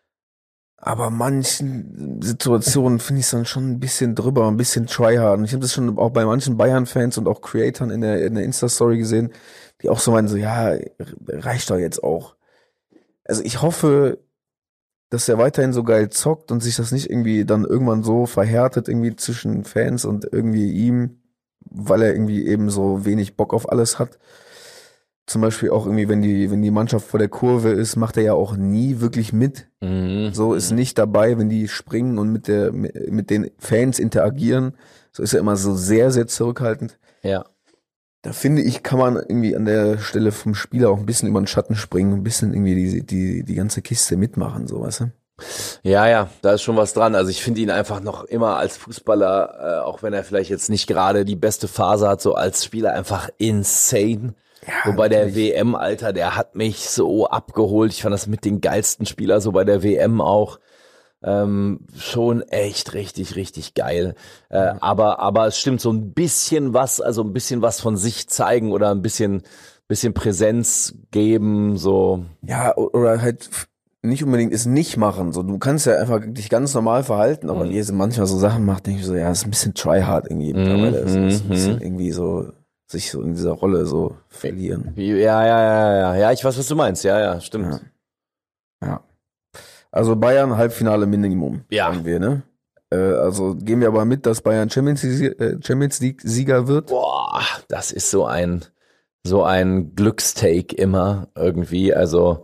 Aber manchen Situationen finde ich es dann schon ein bisschen drüber, ein bisschen tryhard. Und ich habe das schon auch bei manchen Bayern-Fans und auch Creatoren in der, in der Insta-Story gesehen, die auch so meinen, so, ja, reicht doch jetzt auch. Also ich hoffe, dass er weiterhin so geil zockt und sich das nicht irgendwie dann irgendwann so verhärtet irgendwie zwischen Fans und irgendwie ihm, weil er irgendwie eben so wenig Bock auf alles hat. Zum Beispiel auch irgendwie, wenn die, wenn die Mannschaft vor der Kurve ist, macht er ja auch nie wirklich mit. Mhm. So ist nicht dabei, wenn die springen und mit der, mit, mit den Fans interagieren. So ist er immer so sehr, sehr zurückhaltend. Ja. Da finde ich, kann man irgendwie an der Stelle vom Spieler auch ein bisschen über den Schatten springen, ein bisschen irgendwie die, die, die ganze Kiste mitmachen, so, weißt du? Ja, ja, da ist schon was dran. Also ich finde ihn einfach noch immer als Fußballer, äh, auch wenn er vielleicht jetzt nicht gerade die beste Phase hat, so als Spieler einfach insane. Ja, so bei der natürlich. W M, Alter, der hat mich so abgeholt. Ich fand das mit den geilsten Spieler so bei der W M auch. Ähm, schon echt richtig, richtig geil. Äh, aber, aber es stimmt, so ein bisschen was, also ein bisschen was von sich zeigen oder ein bisschen, bisschen Präsenz geben, so. Ja, o- oder halt f- nicht unbedingt es nicht machen. So, du kannst ja einfach dich ganz normal verhalten, aber Mhm. wenn ihr so manchmal so Sachen macht, denke ich so, ja, das ist ein bisschen tryhard irgendwie mittlerweile. Das ist ein mhm. bisschen irgendwie so, sich so in dieser Rolle so verlieren. Ja, ja, ja, ja, ja, ich weiß, was du meinst. Ja, ja, stimmt. Ja. Ja. Also Bayern Halbfinale Minimum, Ja. sagen wir, ne? Äh, also gehen wir aber mit, dass Bayern Champions League, äh, Champions League Sieger wird. Boah, das ist so ein, so ein Glückstake immer irgendwie. Also,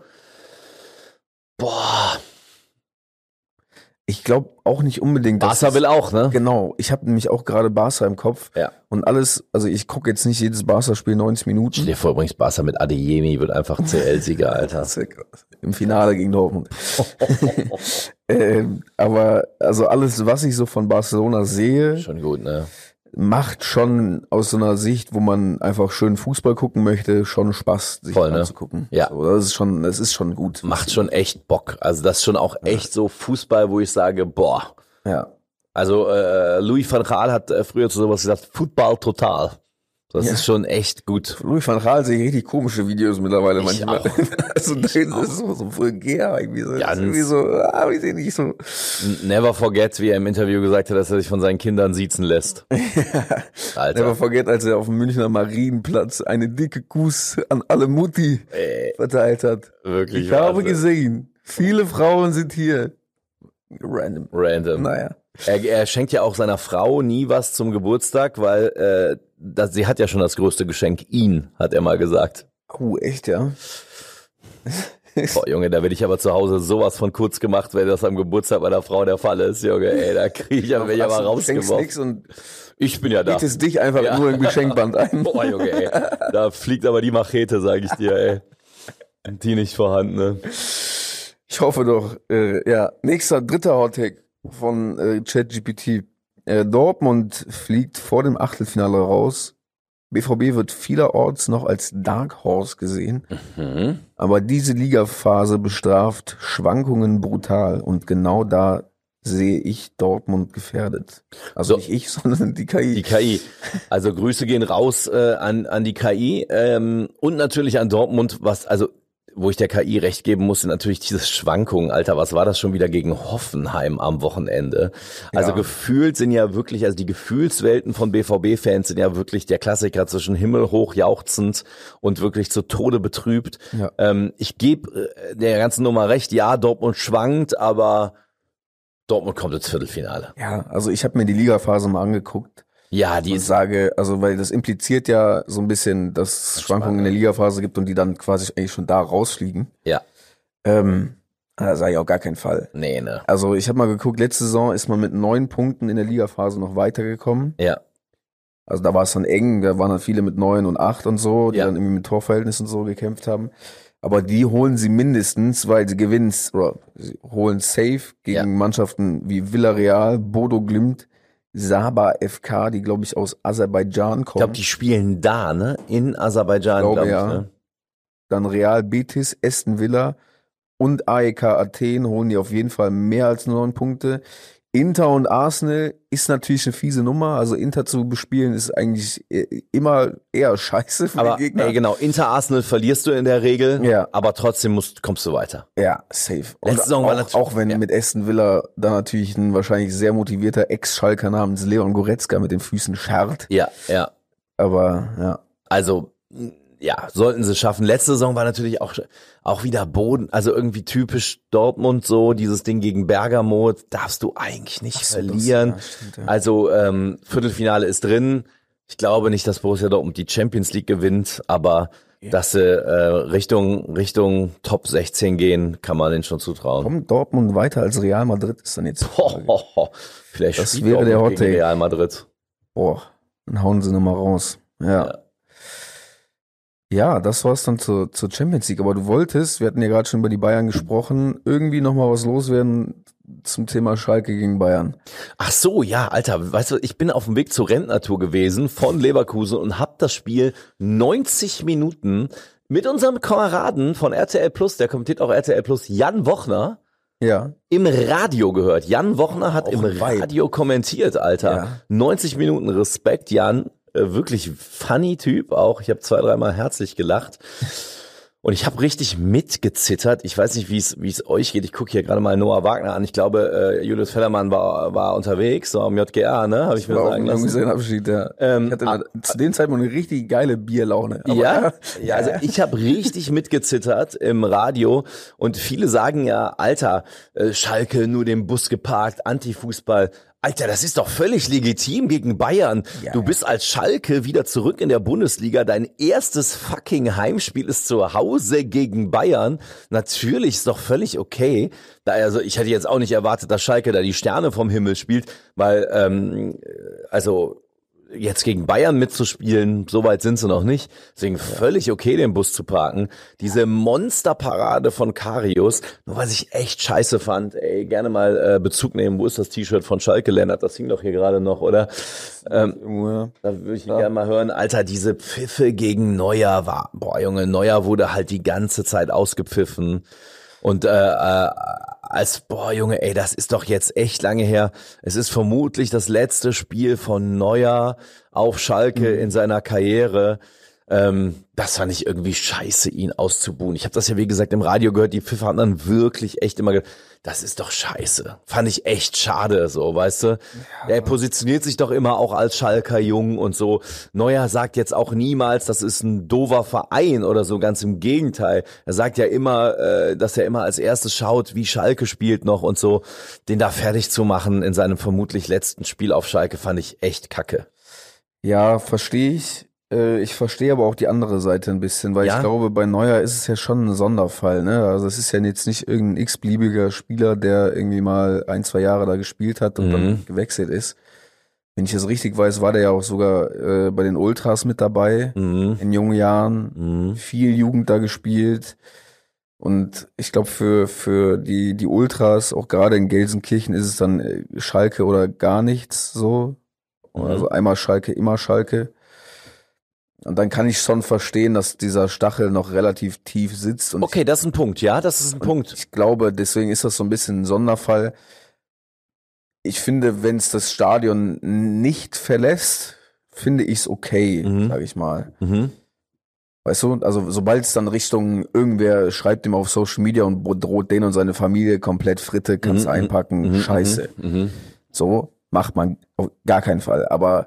boah, Ich glaube auch nicht unbedingt. dass Barca es- will auch, ne? Genau, ich habe nämlich auch gerade Barca im Kopf. Ja. Und alles, also ich gucke jetzt nicht jedes Barca-Spiel neunzig Stell Minuten. dir vor, übrigens, Barca mit Adeyemi wird einfach C L-Sieger, Alter. Das wär krass. Im Finale gegen Dortmund. ähm, aber also alles, was ich so von Barcelona sehe, Schon gut, ne? macht schon aus so einer Sicht, wo man einfach schön Fußball gucken möchte, schon Spaß, sich Voll, ne? anzugucken. Ja. So, das ist schon, das ist schon gut. Macht schon echt Bock. Also das ist schon auch echt so Fußball, wo ich sage, boah. Ja. Also äh, Louis van Gaal hat äh, früher zu sowas gesagt, Football total. Das Ja. ist schon echt gut. Louis van Gaal sehe ich richtig komische Videos mittlerweile Ich manchmal. auch. Also das ist so, so vulgär irgendwie so. Ganz. Das ist irgendwie so, ah, ich sehe nicht so. N- Never forget, wie er im Interview gesagt hat, dass er sich von seinen Kindern siezen lässt. Alter. Never forget, als er auf dem Münchner Marienplatz eine dicke Kuss an alle Mutti Ey, verteilt hat. wirklich Ich habe Wahnsinn. gesehen, viele Frauen sind hier. Random. Random. Naja. Er, er schenkt ja auch seiner Frau nie was zum Geburtstag, weil äh, das, sie hat ja schon das größte Geschenk. Ihn, hat er mal gesagt. Oh, echt, ja? Boah, Junge, da werde ich aber zu Hause sowas von kurz gemacht, wenn das am Geburtstag meiner Frau der Fall ist, Junge. Ey, da kriege ich aber, werd ich aber Du schenkst rausgeworfen. nix und Ich bin ja da. bietest dich einfach Ja. nur im Geschenkband ein. Boah, Junge, ey. Da fliegt aber die Machete, sag ich dir, ey. Die nicht vorhanden, ne? Ich hoffe doch. Äh, ja, nächster, dritter Hottag von äh, ChatGPT. Äh, Dortmund fliegt vor dem Achtelfinale raus. B V B wird vielerorts noch als Dark Horse gesehen. Mhm. Aber diese Ligaphase bestraft Schwankungen brutal. Und genau da sehe ich Dortmund gefährdet. Also So. nicht ich, sondern die K I. Die K I. Also Grüße gehen raus äh, an an die K I ähm, und natürlich an Dortmund, was also wo ich der K I recht geben muss, sind natürlich diese Schwankungen. Alter, was war das schon wieder gegen Hoffenheim am Wochenende? Also Ja. gefühlt sind ja wirklich, also die Gefühlswelten von B V B-Fans sind ja wirklich der Klassiker zwischen himmelhoch jauchzend und wirklich zu Tode betrübt. Ja. Ähm, ich gebe äh, der ganzen Nummer recht, ja, Dortmund schwankt, aber Dortmund kommt ins Viertelfinale. Ja, also ich habe mir die Ligaphase mal angeguckt. Ja, die Ich ist sage, also weil das impliziert ja so ein bisschen, dass es Schwankungen in der Ligaphase gibt und die dann quasi eigentlich schon da rausfliegen. ja, Ähm, da sage ich auf gar keinen Fall. nee, ne. Also ich habe mal geguckt, letzte Saison ist man mit neun Punkten in der Ligaphase noch weitergekommen. Ja. Also da war es dann eng, da waren dann viele mit neun und acht und so, die Ja. dann irgendwie mit Torverhältnissen so gekämpft haben. Aber die holen sie mindestens, weil sie gewinnen, oder sie holen safe gegen Ja. Mannschaften wie Villarreal, Bodo Glimt, Sabah F K, die glaube ich aus Aserbaidschan Ich kommen. glaube, die spielen da, ne? In Aserbaidschan, Glaube, glaube ich. ja. Ne? Dann Real Betis, Aston Villa und A E K Athen holen die auf jeden Fall mehr als neun Punkte. Inter und Arsenal ist natürlich eine fiese Nummer. Also Inter zu bespielen ist eigentlich äh, immer eher scheiße für Aber die Gegner. ey, genau, Inter Arsenal verlierst du in der Regel, Ja. aber trotzdem musst, kommst du weiter. Ja, safe. Und Letzte Saison war auch, natürlich- auch wenn ja. mit Aston Villa da natürlich ein wahrscheinlich sehr motivierter Ex-Schalker namens Leon Goretzka mit den Füßen scharrt. Ja, ja. Aber ja, Also, ja, sollten sie schaffen. Letzte Saison war natürlich auch, auch wieder Boden, also irgendwie typisch Dortmund so, dieses Ding gegen Bergamo, darfst du eigentlich nicht so, das- verlieren. ja, stimmt, ja. Also, ähm, Viertelfinale ist drin. Ich glaube nicht, dass Borussia Dortmund die Champions League gewinnt, aber dass sie äh, Richtung Richtung Top sechzehn gehen, kann man denen schon zutrauen. kommt Dortmund weiter als Real Madrid, ist dann jetzt die Ho, Frage. ho, ho. Vielleicht Das spielt wäre der Dortmund Hot gegen Take. Real Madrid. Boah, dann hauen sie nochmal raus. Ja. Ja. Ja, das war's dann zur, zur Champions League. Aber du wolltest, wir hatten ja gerade schon über die Bayern gesprochen, irgendwie nochmal was loswerden zum Thema Schalke gegen Bayern. Ach so, ja, Alter, weißt du, ich bin auf dem Weg zur Rentnertour gewesen von Leverkusen und hab das Spiel neunzig Minuten mit unserem Kameraden von R T L Plus, der kommentiert auch R T L Plus, Jan Wochner, Ja. im Radio gehört. Jan Wochner hat Auch im ein Vibe. Radio kommentiert, Alter. Ja. neunzig Minuten Respekt, Jan. Äh, wirklich funny Typ auch. Ich habe zwei, dreimal herzlich gelacht. Und ich habe richtig mitgezittert. Ich weiß nicht, wie es wie es euch geht. Ich gucke hier gerade mal Noah Wagner an. Ich glaube, äh, Julius Fellermann war war unterwegs, so am J G A, ne? Habe ich mir War auch sagen ein lassen. sein Abschied, ja. Ähm, Ich hatte ah, zu dem Zeitpunkt eine richtig geile Bierlaune. Aber ja, ja, also ich habe richtig mitgezittert im Radio und viele sagen ja, Alter, äh, Schalke nur den Bus geparkt, Antifußball. Alter, das ist doch völlig legitim gegen Bayern. Ja, du ja. bist als Schalke wieder zurück in der Bundesliga. Dein erstes fucking Heimspiel ist zu Hause gegen Bayern. Natürlich ist doch völlig okay. Da, also ich hätte jetzt auch nicht erwartet, dass Schalke da die Sterne vom Himmel spielt, weil ähm, also jetzt gegen Bayern mitzuspielen, so weit sind sie noch nicht. Deswegen völlig okay, den Bus zu parken. Diese Monsterparade von Karius, nur was ich echt scheiße fand, ey, gerne mal äh, Bezug nehmen. Wo ist das T-Shirt von Schalke, Lennart? Das hing doch hier gerade noch, oder? Ähm, Ja. da würde ich gerne mal hören. Alter, diese Pfiffe gegen Neuer war, boah Junge, Neuer wurde halt die ganze Zeit ausgepfiffen. Und äh, äh, als, boah Junge, ey, das ist doch jetzt echt lange her. Es ist vermutlich das letzte Spiel von Neuer auf Schalke in seiner Karriere. Ähm, das fand ich irgendwie scheiße, ihn auszubuhen. Ich habe das ja, wie gesagt, im Radio gehört. Die Pfiffe hatten dann wirklich echt immer gedacht, das ist doch scheiße. Fand ich echt schade, so, weißt du. Er positioniert sich doch immer auch als Schalker Jung und so. Neuer sagt jetzt auch niemals, das ist ein doofer Verein oder so, ganz im Gegenteil. Er sagt ja immer, äh, dass er immer als erstes schaut, wie Schalke spielt noch und so. Den da fertig zu machen in seinem vermutlich letzten Spiel auf Schalke fand ich echt kacke. Ja, verstehe ich. Äh, Ich verstehe aber auch die andere Seite ein bisschen, weil Ja? ich glaube, bei Neuer ist es ja schon ein Sonderfall, ne? Also es ist ja jetzt nicht irgendein x-beliebiger Spieler, der irgendwie mal ein, zwei Jahre da gespielt hat und Mhm. dann gewechselt ist. Wenn ich das richtig weiß, war der ja auch sogar äh, bei den Ultras mit dabei Mhm. in jungen Jahren, Mhm. viel Jugend da gespielt. Und ich glaube, für für die die Ultras, auch gerade in Gelsenkirchen, ist es dann äh, Schalke oder gar nichts so. Mhm. Also einmal Schalke, immer Schalke. Und dann kann ich schon verstehen, dass dieser Stachel noch relativ tief sitzt. Und Okay, das ist ein Punkt, ja, das ist ein ich, Punkt. ich glaube, deswegen ist das so ein bisschen ein Sonderfall. Ich finde, wenn es das Stadion nicht verlässt, finde ich es okay, Mhm. sag ich mal. Mhm. Weißt du, also sobald es dann Richtung irgendwer schreibt ihm auf Social Media und droht den und seine Familie komplett Fritte, kannst Mhm, einpacken, Mhm. scheiße. Mhm. So macht man auf gar keinen Fall. Aber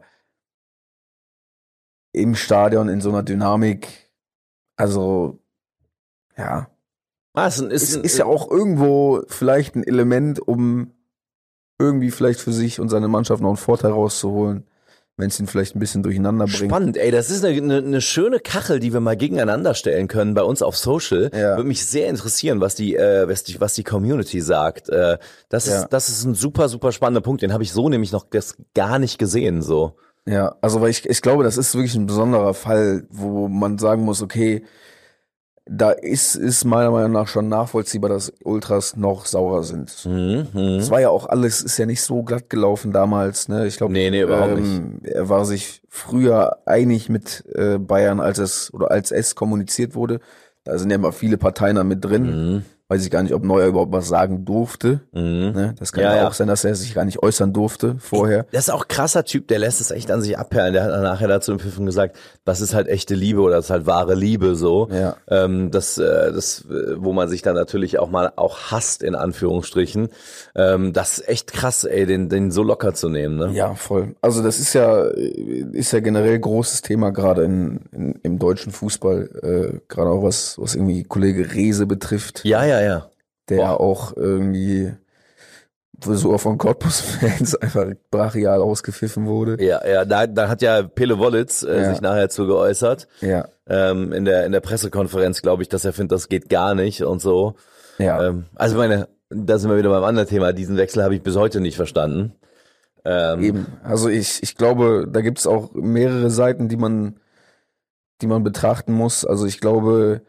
im Stadion in so einer Dynamik, also ja, Ah, es ist, es ein- ist ja auch irgendwo vielleicht ein Element, um irgendwie vielleicht für sich und seine Mannschaft noch einen Vorteil rauszuholen, wenn es ihn vielleicht ein bisschen durcheinander bringt. spannend, ey, das ist eine, eine, eine schöne Kachel, die wir mal gegeneinander stellen können bei uns auf Social. Ja. Würde mich sehr interessieren, was die, äh, was die, was die Community sagt. Äh, das Ja. ist, das ist ein super, super spannender Punkt. Den habe ich so nämlich noch das gar nicht gesehen, so. Ja, also weil ich, ich glaube, das ist wirklich ein besonderer Fall, wo man sagen muss, okay, da ist, ist meiner Meinung nach schon nachvollziehbar, dass Ultras noch sauer sind. Mhm, mhm. Es war ja auch alles, ist ja nicht so glatt gelaufen damals, ne? Ich glaube, Nee, nee, überhaupt ähm, er war sich früher einig mit äh, Bayern, als es oder als es kommuniziert wurde. Da sind ja immer viele Parteien da mit drin. Mhm. Weiß ich gar nicht, ob Neuer überhaupt was sagen durfte. Mhm. Ne? Das kann Ja, ja ja. auch sein, dass er sich gar nicht äußern durfte vorher. Das ist auch ein krasser Typ, der lässt es echt an sich abperlen. Der hat dann nachher dazu im Pfiffen gesagt, das ist halt echte Liebe oder das ist halt wahre Liebe so. Ja. Ähm, das, äh, das, äh, wo man sich dann natürlich auch mal auch hasst, in Anführungsstrichen. Ähm, das ist echt krass, ey, den, den so locker zu nehmen, ne? Ja, voll. Also das ist ja, ist ja generell großes Thema gerade in, in, im deutschen Fußball, äh, gerade auch was, was irgendwie Kollege Rehse betrifft. Ja, ja, ja. Der Boah. auch irgendwie sogar von Cottbus-Fans einfach brachial ausgepfiffen wurde. Ja, ja, da, da hat ja Pele Wollitz äh, Ja. sich nachher zu geäußert. Ja, Ähm, in der in der Pressekonferenz, glaube ich, dass er findet, das geht gar nicht und so. ja. Ähm, also meine, da sind wir wieder beim anderen Thema. Diesen Wechsel habe ich bis heute nicht verstanden. Ähm, Eben. Also ich, ich glaube, da gibt es auch mehrere Seiten, die man, die man betrachten muss. Also ich glaube,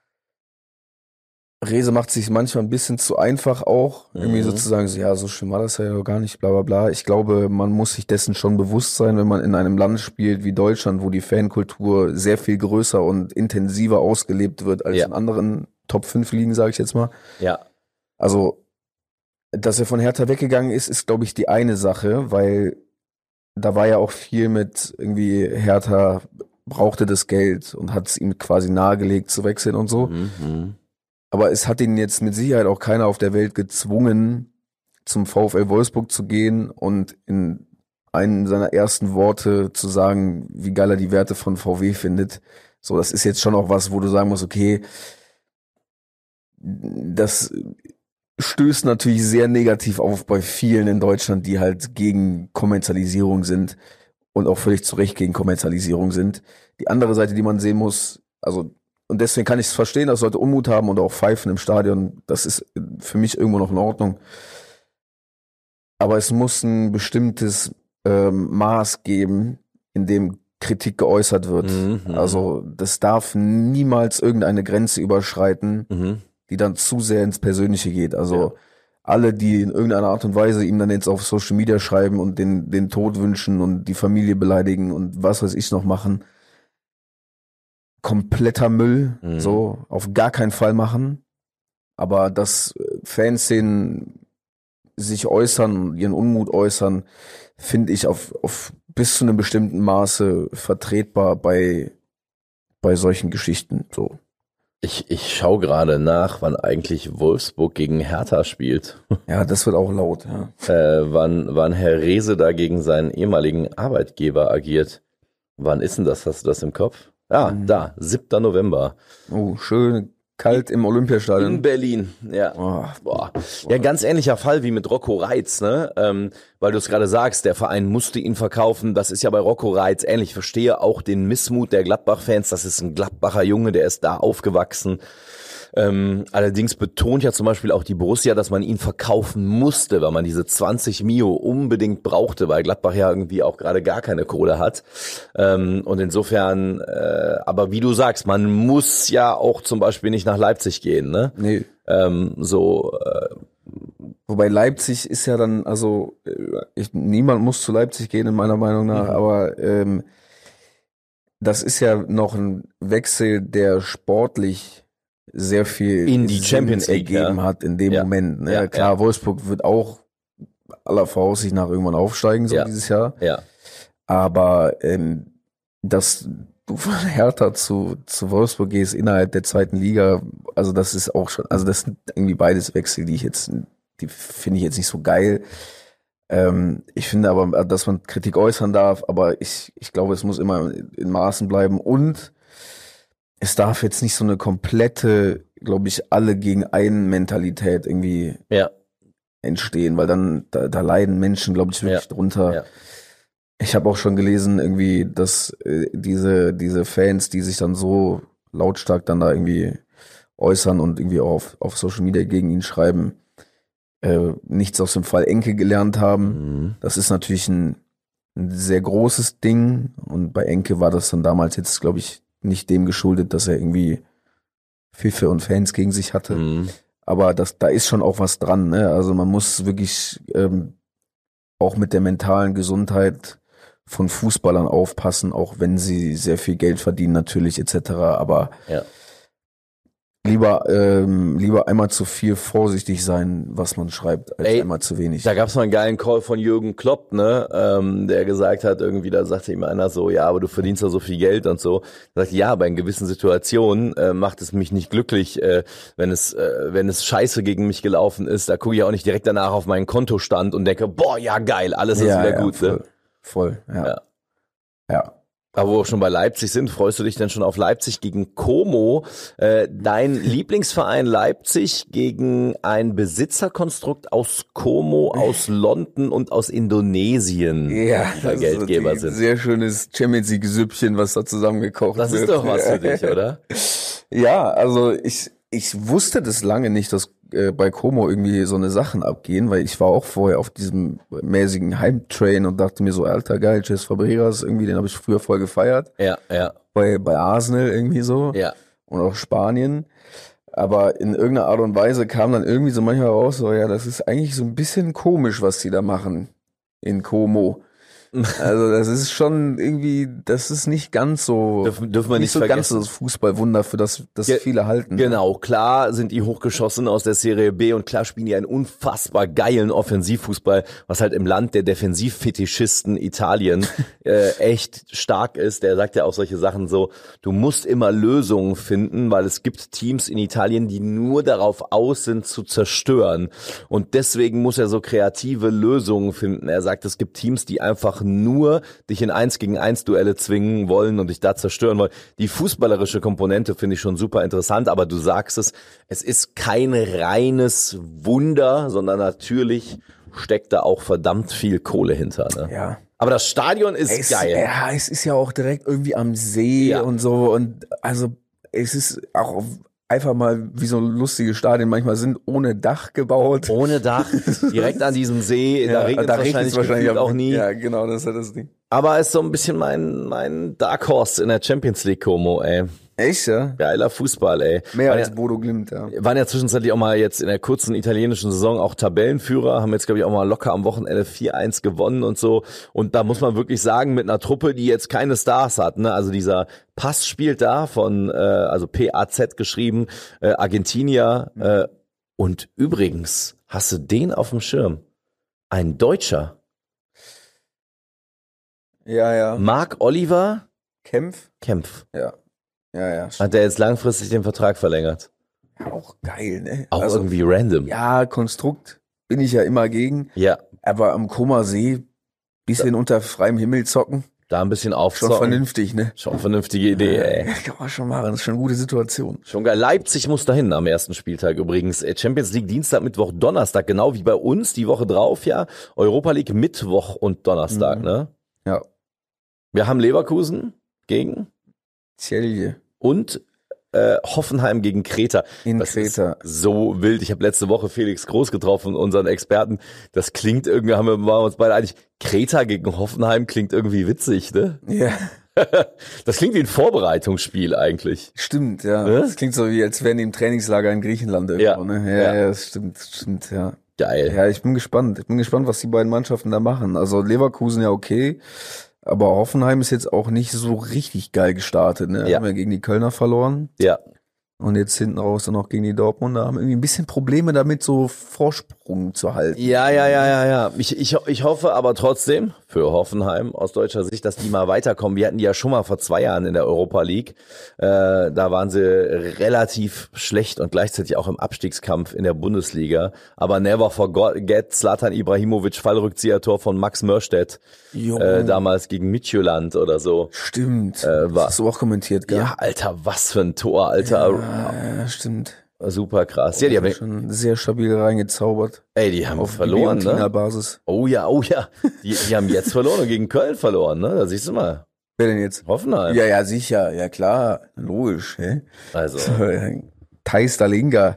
Rehse macht sich manchmal ein bisschen zu einfach auch, irgendwie Mhm. sozusagen, so, ja, so schlimm war das ja gar nicht, bla bla bla. Ich glaube, man muss sich dessen schon bewusst sein, wenn man in einem Land spielt wie Deutschland, wo die Fankultur sehr viel größer und intensiver ausgelebt wird als Ja. in anderen Top fünf Ligen, sage ich jetzt mal. Ja, Also, dass er von Hertha weggegangen ist, ist, glaube ich, die eine Sache, weil da war ja auch viel mit irgendwie Hertha brauchte das Geld und hat es ihm quasi nahegelegt zu wechseln und so. mhm. Mhm. Aber es hat ihn jetzt mit Sicherheit auch keiner auf der Welt gezwungen, zum VfL Wolfsburg zu gehen und in einem seiner ersten Worte zu sagen, wie geil er die Werte von V W findet. So, das ist jetzt schon auch was, wo du sagen musst, okay, das stößt natürlich sehr negativ auf bei vielen in Deutschland, die halt gegen Kommerzialisierung sind und auch völlig zu Recht gegen Kommerzialisierung sind. Die andere Seite, die man sehen muss, also und deswegen kann ich es verstehen, dass Leute Unmut haben und auch pfeifen im Stadion. Das ist für mich irgendwo noch in Ordnung. Aber es muss ein bestimmtes ähm, Maß geben, in dem Kritik geäußert wird. Mhm, mhm. Also das darf niemals irgendeine Grenze überschreiten, Mhm. die dann zu sehr ins Persönliche geht. Also Ja. alle, die in irgendeiner Art und Weise ihm dann jetzt auf Social Media schreiben und den, den Tod wünschen und die Familie beleidigen und was weiß ich noch machen, kompletter Müll, Mhm. so auf gar keinen Fall machen. Aber dass äh, Fanszenen sich äußern, ihren Unmut äußern, finde ich auf, auf bis zu einem bestimmten Maße vertretbar bei, bei solchen Geschichten. So. Ich, ich schaue gerade nach, wann eigentlich Wolfsburg gegen Hertha spielt. Ja, das wird auch laut, ja. Äh, wann, wann Herr Rehse da gegen seinen ehemaligen Arbeitgeber agiert. Wann ist denn das? Hast du das im Kopf? Ah, Mhm. da, siebter November. Oh, schön kalt im In Olympiastadion. Berlin, ja. Oh, Boah. Ja, ganz ähnlicher Fall wie mit Rocco Reitz, ne? Ähm, weil du es gerade sagst, der Verein musste ihn verkaufen. Das ist ja bei Rocco Reitz ähnlich. Ich verstehe auch den Missmut der Gladbach-Fans. Das ist ein Gladbacher Junge, der ist da aufgewachsen. Ähm, allerdings betont ja zum Beispiel auch die Borussia, dass man ihn verkaufen musste, weil man diese zwanzig Mio unbedingt brauchte, weil Gladbach ja irgendwie auch gerade gar keine Kohle hat. Ähm, und insofern, äh, aber wie du sagst, man muss ja auch zum Beispiel nicht nach Leipzig gehen, ne? nee. Ähm, so, äh, Wobei Leipzig ist ja dann, also äh, ich, niemand muss zu Leipzig gehen, in meiner Meinung nach, Mhm. aber ähm, das ist ja noch ein Wechsel, der sportlich sehr viel In die Sinn Champions League, ergeben ja. hat in dem Ja. Moment. Ne? Ja, Klar, ja. Wolfsburg wird auch aller Voraussicht nach irgendwann aufsteigen, so Ja. dieses Jahr. ja. Aber ähm, dass du von Hertha zu, zu Wolfsburg gehst innerhalb der zweiten Liga, also das ist auch schon, also das sind irgendwie beides Wechsel, die ich jetzt, die finde ich jetzt nicht so geil. Ähm, ich finde aber, dass man Kritik äußern darf, aber ich, ich glaube, es muss immer in Maßen bleiben und es darf jetzt nicht so eine komplette, glaube ich, alle gegen einen Mentalität irgendwie Ja, entstehen, weil dann, da, da leiden Menschen, glaube ich, wirklich Ja. drunter. Ja. Ich habe auch schon gelesen, irgendwie, dass äh, diese, diese Fans, die sich dann so lautstark dann da irgendwie äußern und irgendwie auf, auf Social Media gegen ihn schreiben, äh, nichts aus dem Fall Enke gelernt haben. Mhm. Das ist natürlich ein ein sehr großes Ding. Und bei Enke war das dann damals jetzt, glaube ich, nicht dem geschuldet, dass er irgendwie Pfiffe und Fans gegen sich hatte. Mhm. Aber das, da ist schon auch was dran, ne? Also man muss wirklich ähm, auch mit der mentalen Gesundheit von Fußballern aufpassen, auch wenn sie sehr viel Geld verdienen natürlich et cetera. Aber Ja. lieber ähm, lieber einmal zu viel vorsichtig sein, was man schreibt, als Ey, einmal zu wenig. Da gab's mal einen geilen Call von Jürgen Klopp, ne, ähm, der gesagt hat, irgendwie, da sagte ihm einer so, ja, aber du verdienst ja so viel Geld und so. Er sagt, ja, aber in gewissen Situationen äh, macht es mich nicht glücklich, äh, wenn es äh, wenn es scheiße gegen mich gelaufen ist. Da gucke ich auch nicht direkt danach auf meinen Kontostand und denke, boah, ja geil, alles ist ja, wieder ja, gut. voll, Ne? voll, ja. Ja. ja. Aber wo wir schon bei Leipzig sind, freust du dich denn schon auf Leipzig gegen Como? Äh, dein Lieblingsverein Leipzig gegen ein Besitzerkonstrukt aus Como, aus London und aus Indonesien, Ja, die da das Geldgeber ist ein sind. sehr schönes Champions League Süppchen, was da zusammengekocht Das wird. ist doch was für dich, oder? Ja, also ich ich wusste das lange nicht, dass äh, bei Como irgendwie so eine Sachen abgehen, weil ich war auch vorher auf diesem mäßigen Hype-Train und dachte mir so, alter geil, Cesc Fabregas, irgendwie, den habe ich früher voll gefeiert. Ja, ja, Bei bei Arsenal irgendwie so ja. und auch Spanien. Aber in irgendeiner Art und Weise kam dann irgendwie so manchmal raus, so ja, das ist eigentlich so ein bisschen komisch, was die da machen in Como. Also das ist schon irgendwie, das ist nicht ganz so, Dürfen, dürfen wir nicht nicht so ganz so vergessen. das Fußballwunder, für das das Ge- viele halten. Genau, klar sind die hochgeschossen aus der Serie B und klar spielen die einen unfassbar geilen Offensivfußball, was halt im Land der Defensivfetischisten Italien äh, echt stark ist. Der sagt ja auch solche Sachen so, du musst immer Lösungen finden, weil es gibt Teams in Italien, die nur darauf aus sind zu zerstören und deswegen muss er so kreative Lösungen finden. Er sagt, es gibt Teams, die einfach nur dich in eins gegen eins Duelle zwingen wollen und dich da zerstören wollen. Die fußballerische Komponente finde ich schon super interessant, aber du sagst es, es ist kein reines Wunder, sondern natürlich steckt da auch verdammt viel Kohle hinter. Ne? Ja. Aber das Stadion ist Es, geil. ja, es ist ja auch direkt irgendwie am See Ja. und so und also es ist auch einfach mal wie so lustige Stadien manchmal sind, ohne Dach gebaut. Ohne Dach, direkt an diesem See, da regnet es wahrscheinlich, wahrscheinlich auch nie. Ja, genau, das ist ja das Ding. Aber ist so ein bisschen mein, mein Dark Horse in der Champions League, Como, ey. Echt, ja? Geiler Fußball, ey. Mehr Waren als ja, Bodo Glimt, ja. waren ja zwischenzeitlich auch mal jetzt in der kurzen italienischen Saison auch Tabellenführer, haben jetzt, glaube ich, auch mal locker am Wochenende vier eins gewonnen und so. Und da muss man wirklich sagen, mit einer Truppe, die jetzt keine Stars hat, ne? Also dieser Pass spielt da von, äh, also P A Z geschrieben, äh, Argentinier. Äh, und übrigens, hast du den auf dem Schirm? Ein Deutscher. Ja, ja. Marc Oliver Kempf? Kempf. Ja. Ja, ja. Hat der jetzt langfristig den Vertrag verlängert? Auch geil, ne? Auch also, irgendwie random. ja, Konstrukt bin ich ja immer gegen. Ja, Aber am Koma See bisschen unter freiem Himmel zocken. da ein bisschen Schon aufzocken. vernünftig, ne? Schon vernünftige Idee, ey. Kann man schon machen. Das ist schon eine gute Situation. Schon geil. Leipzig muss dahin am ersten Spieltag übrigens. Champions League Dienstag, Mittwoch, Donnerstag, genau wie bei uns die Woche drauf, ja. Europa League Mittwoch und Donnerstag, Mhm. ne? Ja. Wir haben Leverkusen gegen Tjelje und äh, Hoffenheim gegen Kreta. in Das Kreta. ist so wild. Ich habe letzte Woche Felix Groß getroffen, unseren Experten. Das klingt irgendwie, haben wir waren uns beide einig, Kreta gegen Hoffenheim klingt irgendwie witzig, ne? Ja, Das klingt wie ein Vorbereitungsspiel eigentlich. stimmt, ja. Ne? Das klingt so, wie als wären die im Trainingslager in Griechenland irgendwo, Ja. ne? Ja, Ja. ja, das stimmt, stimmt, ja. Geil. Ja, ich bin gespannt. Ich bin gespannt, was die beiden Mannschaften da machen. Also Leverkusen ja okay, aber Hoffenheim ist jetzt auch nicht so richtig geil gestartet, ne? Ja. Haben ja gegen die Kölner verloren. Ja. Und jetzt hinten raus dann noch gegen die Dortmunder, haben irgendwie ein bisschen Probleme damit, so Vorsprung zu halten. Ja, ja, ja, ja, ja. Ich, ich, ich hoffe aber trotzdem für Hoffenheim aus deutscher Sicht, dass die mal weiterkommen. Wir hatten die ja schon mal vor zwei Jahren in der Europa League. Äh, da waren sie relativ schlecht und gleichzeitig auch im Abstiegskampf in der Bundesliga. Aber never forget Zlatan Ibrahimovic, Fallrückzieher-Tor von Max Mörstedt, Jo, äh, damals gegen Midtjylland oder so. stimmt. Äh, war- das hast du auch kommentiert, gell? Ja, Alter, was für ein Tor, Alter. Ja, stimmt. Super krass. Ja, die haben, schon sehr stabil reingezaubert. ey, die haben Auf verloren, ne? Basis. Oh ja, oh ja. Die, die haben jetzt verloren und gegen Köln verloren, ne? Da siehst du mal. Wer denn jetzt? Hoffenheim. Ja, ja, sicher. Ja, klar. Logisch, hä? Also, Thais Dalinga.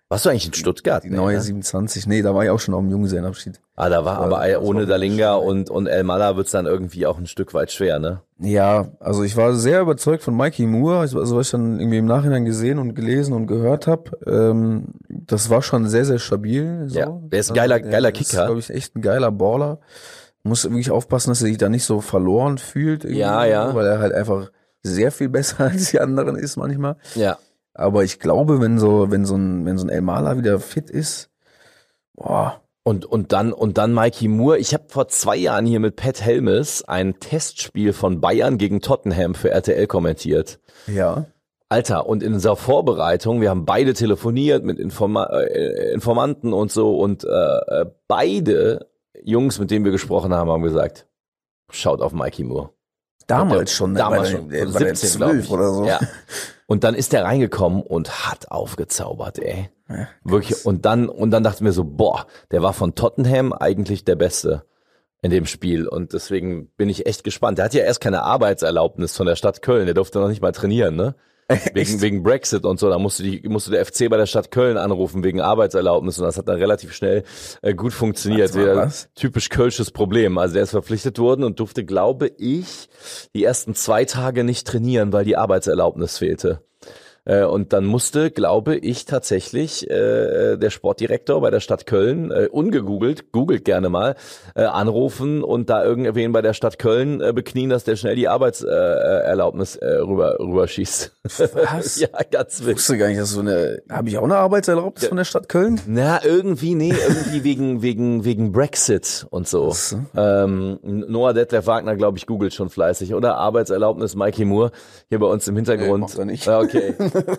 Warst du eigentlich in Stuttgart? Die neue ne? siebenundzwanzig. Nee, da war ich auch schon auf dem Junggesellenabschied. Ah, da war aber das ohne war Dalinga schön. und, und El Mala wird's dann irgendwie auch ein Stück weit schwer, ne? Ja, also ich war sehr überzeugt von Mikey Moore, also was ich dann irgendwie im Nachhinein gesehen und gelesen und gehört habe. Ähm, das war schon sehr, sehr stabil. So. Ja, der ist ein geiler, Also, der geiler ist, Kicker. glaube ich, echt ein geiler Baller. Muss wirklich aufpassen, dass er sich da nicht so verloren fühlt. irgendwie, Ja, ja. Weil er halt einfach sehr viel besser als die anderen ist manchmal. Ja. Aber ich glaube, wenn so, wenn so ein, wenn so ein El Mala wieder fit ist, boah, Und, und dann, und dann Mikey Moore. Ich habe vor zwei Jahren hier mit Pat Helmes ein Testspiel von Bayern gegen Tottenham für R T L kommentiert. ja. Alter, und in unserer Vorbereitung, wir haben beide telefoniert mit Informa äh, Informanten und so und äh, beide Jungs, mit denen wir gesprochen haben, haben gesagt, schaut auf Mikey Moore. Damals Der- schon, ne? damals Bei schon. der- bei der siebzehn, glaub zwölf ich. oder so. Ja. Und dann ist der reingekommen und hat aufgezaubert, ey. Ja, Wirklich. Und dann, und dann dachten wir so, boah, der war von Tottenham eigentlich der Beste in dem Spiel. Und deswegen bin ich echt gespannt. Der hat ja erst keine Arbeitserlaubnis von der Stadt Köln. Der durfte noch nicht mal trainieren, ne? Wegen, wegen Brexit und so, da musste die, musste der F C bei der Stadt Köln anrufen wegen Arbeitserlaubnis und das hat dann relativ schnell äh, gut funktioniert. Was war Wieder das? typisch kölsches Problem. Also der ist verpflichtet worden und durfte, glaube ich, die ersten zwei Tage nicht trainieren, weil die Arbeitserlaubnis fehlte. Äh, und dann musste, glaube ich, tatsächlich äh, der Sportdirektor bei der Stadt Köln, äh, ungegoogelt, googelt gerne mal, äh, anrufen und da irgendwen bei der Stadt Köln äh, beknien, dass der schnell die Arbeitserlaubnis äh, rüber rüberschießt. Was? Ja, ganz Ich wild. wusste gar nicht, dass so eine, habe ich auch eine Arbeitserlaubnis von der Stadt Köln? Na, irgendwie, nee, irgendwie wegen, wegen, wegen Brexit und so. Ach so. Ähm, Noah Detlef Wagner, glaube ich, googelt schon fleißig, oder? Arbeitserlaubnis, Mikey Moore, hier bei uns im Hintergrund. Nee, macht er nicht. Ja, okay.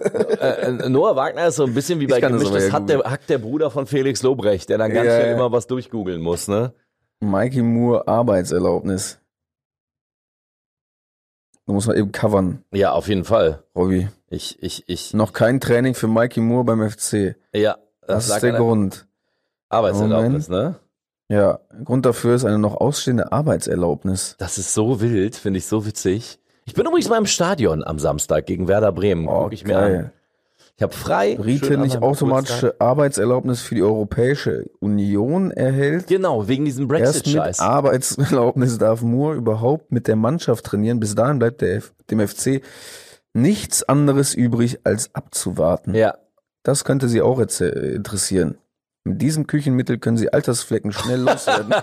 äh, Noah Wagner ist so ein bisschen wie bei Ich kann das Gemischtes aber ja Hack der, Hack der Bruder von Felix Lobrecht, der dann ganz Ja, schnell ja. immer was durchgoogeln muss, ne? Mikey Moore Arbeitserlaubnis. Da muss man eben covern, Ja, auf jeden Fall. Robby. Ich, ich, ich, Noch kein Training für Mikey Moore beim F C. ja, Das sagt ist der einer. Grund. Arbeitserlaubnis, ne? Ja, Grund dafür ist eine noch ausstehende Arbeitserlaubnis. Das ist so wild, finde ich so witzig. Ich bin übrigens mal im Stadion am Samstag gegen Werder Bremen. Oh, Guck ich mir an. Ich habe frei. schön Rite an nicht meinem automatische Geburtstag. Arbeitserlaubnis für die Europäische Union erhält. Genau, wegen diesem Erst mit Brexit-Scheiß. Arbeitserlaubnis darf Moore überhaupt mit der Mannschaft trainieren. Bis dahin bleibt der F- dem F C nichts anderes übrig, als abzuwarten. Ja. Das könnte Sie auch jetzt, äh, interessieren. Mit diesem Küchenmittel können Sie Altersflecken schnell loswerden.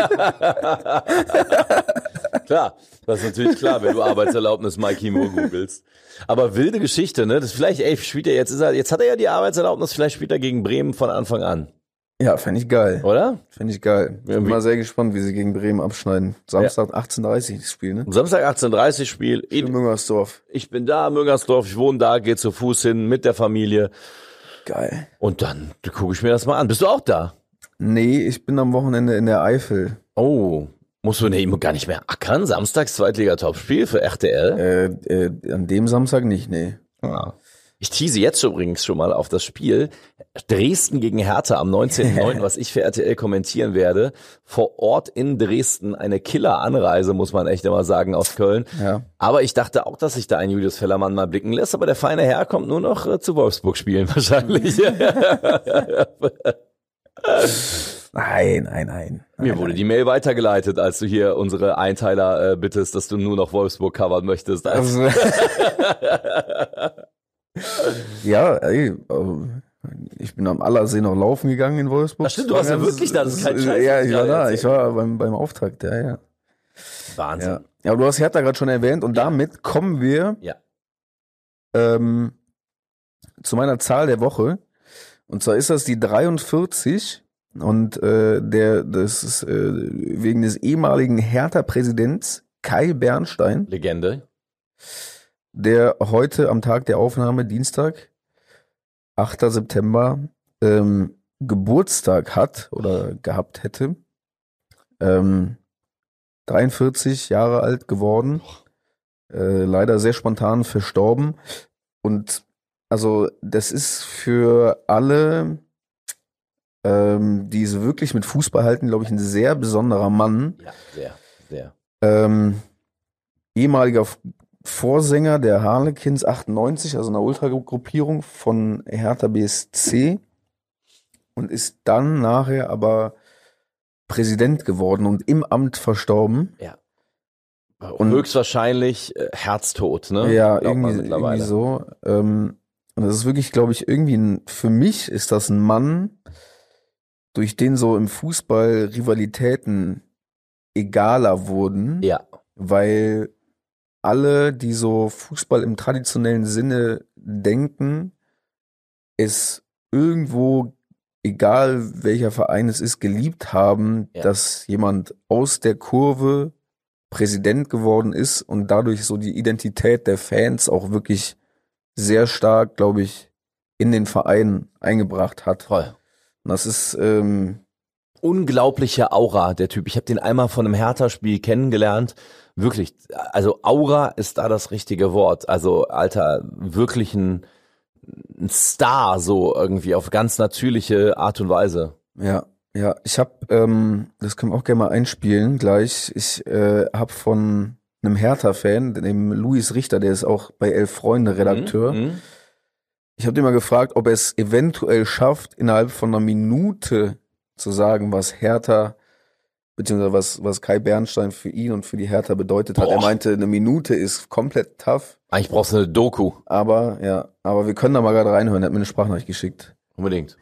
Klar, das ist natürlich klar, wenn du Arbeitserlaubnis Mikey Moore googelst. Aber wilde Geschichte, ne? Das ist vielleicht, ey, spielt er jetzt, ist er, jetzt hat er ja die Arbeitserlaubnis, vielleicht spielt er gegen Bremen von Anfang an, Ja, fände ich geil. oder? Fände ich geil. Ich bin Irgendwie- mal sehr gespannt, wie sie gegen Bremen abschneiden. Samstag achtzehn Uhr dreißig das Spiel, ne? Samstag achtzehn Uhr dreißig Spiel. In Müngersdorf. Ich bin da, Müngersdorf, ich wohne da, gehe zu Fuß hin mit der Familie. Geil. Und dann gucke ich mir das mal an. Bist du auch da? Nee, ich bin am Wochenende in der Eifel. Oh, musst du ne, gar nicht mehr ackern? Samstags Zweitliga-Topspiel für R T L? Äh, äh, an dem Samstag nicht, nee. Ja. Ich tease jetzt übrigens schon mal auf das Spiel Dresden gegen Hertha am neunzehnten neunten, was ich für R T L kommentieren werde. Vor Ort in Dresden eine Killer-Anreise, muss man echt immer sagen, aus Köln. Ja. Aber ich dachte auch, dass sich da ein Julius Fellermann mal blicken lässt, aber der feine Herr kommt nur noch äh, zu Wolfsburg spielen wahrscheinlich. Nein, nein, nein. Mir wurde die Mail weitergeleitet, als du hier unsere Einteiler äh, bittest, dass du nur noch Wolfsburg covern möchtest. Also, ja, ey, äh, ich bin am Allersee noch laufen gegangen in Wolfsburg. Ach stimmt, du warst ja wirklich da, das ist kein Scheiß, Ja, was ich du war gerade da, erzählst. ich war beim, beim Auftakt, ja, ja. Wahnsinn. Ja, ja, aber du hast Hertha gerade schon erwähnt und Ja. damit kommen wir Ja. ähm, zu meiner Zahl der Woche. Und zwar ist das die dreiundvierzig und äh, der das ist äh, wegen des ehemaligen Hertha-Präsidents Kai Bernstein, Legende. der heute am Tag der Aufnahme, Dienstag, achter September, ähm, Geburtstag hat oder gehabt hätte. Ähm, dreiundvierzig Jahre alt geworden, äh, leider sehr spontan verstorben. Und also das ist für alle, ähm, die es wirklich mit Fußball halten, glaube ich, ein sehr besonderer Mann. Ja, sehr, sehr. Ähm, ehemaliger F- Vorsänger der Harlequins achtundneunzig, also einer Ultragruppierung von Hertha B S C. und ist dann nachher aber Präsident geworden und im Amt verstorben. Ja. Und höchstwahrscheinlich äh, Herztod, ne? Ja, irgendwie, irgendwie so. Ähm, und das ist wirklich, glaube ich, irgendwie ein, für mich ist das ein Mann, durch den so im Fußball Rivalitäten egaler wurden. Ja. Weil alle, die so Fußball im traditionellen Sinne denken, es irgendwo, egal welcher Verein es ist, geliebt haben, ja. dass jemand aus der Kurve Präsident geworden ist und dadurch so die Identität der Fans auch wirklich sehr stark, glaube ich, in den Verein eingebracht hat. Voll. Und das ist ähm, unglaubliche Aura, der Typ. Ich habe den einmal von einem Hertha-Spiel kennengelernt. Wirklich, also Aura ist da das richtige Wort. Also, Alter, wirklich ein, ein Star so irgendwie auf ganz natürliche Art und Weise. Ja. Ja, ich habe, ähm, das können wir auch gerne mal einspielen gleich. Ich äh, habe von einem Hertha-Fan, dem Luis Richter, der ist auch bei Elf Freunde Redakteur. Mhm, ich habe den mal gefragt, ob er es eventuell schafft, innerhalb von einer Minute zu sagen, was Hertha, beziehungsweise was, was Kai Bernstein für ihn und für die Hertha bedeutet hat. Boah. Er meinte, eine Minute ist komplett tough. Eigentlich brauchst du eine Doku. Aber, ja, aber wir können da mal gerade reinhören. Er hat mir eine Sprachnachricht geschickt. Unbedingt.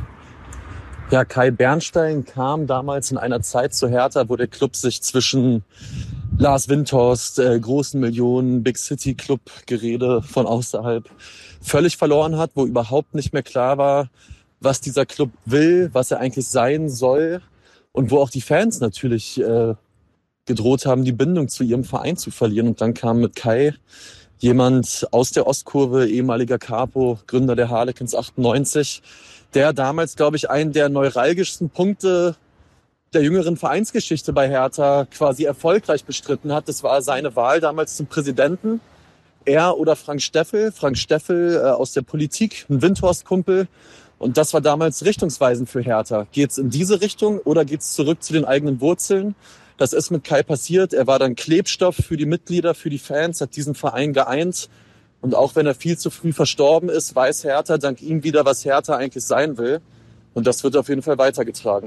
Ja, Kai Bernstein kam damals in einer Zeit zu Hertha, wo der Club sich zwischen Lars Windhorst, äh, großen Millionen, Big City Club Gerede von außerhalb völlig verloren hat, wo überhaupt nicht mehr klar war, was dieser Club will, was er eigentlich sein soll und wo auch die Fans natürlich äh, gedroht haben, die Bindung zu ihrem Verein zu verlieren. Und dann kam mit Kai jemand aus der Ostkurve, ehemaliger Capo, Gründer der Harlequins achtundneunzig, der damals, glaube ich, einen der neuralgischsten Punkte der jüngeren Vereinsgeschichte bei Hertha quasi erfolgreich bestritten hat. Das war seine Wahl damals zum Präsidenten. Er oder Frank Steffel. Frank Steffel äh, aus der Politik, ein Windhorst-Kumpel. Und das war damals richtungsweisend für Hertha. Geht's in diese Richtung oder geht's zurück zu den eigenen Wurzeln? Das ist mit Kai passiert. Er war dann Klebstoff für die Mitglieder, für die Fans, hat diesen Verein geeint. Und auch wenn er viel zu früh verstorben ist, weiß Hertha dank ihm wieder, was Hertha eigentlich sein will. Und das wird auf jeden Fall weitergetragen.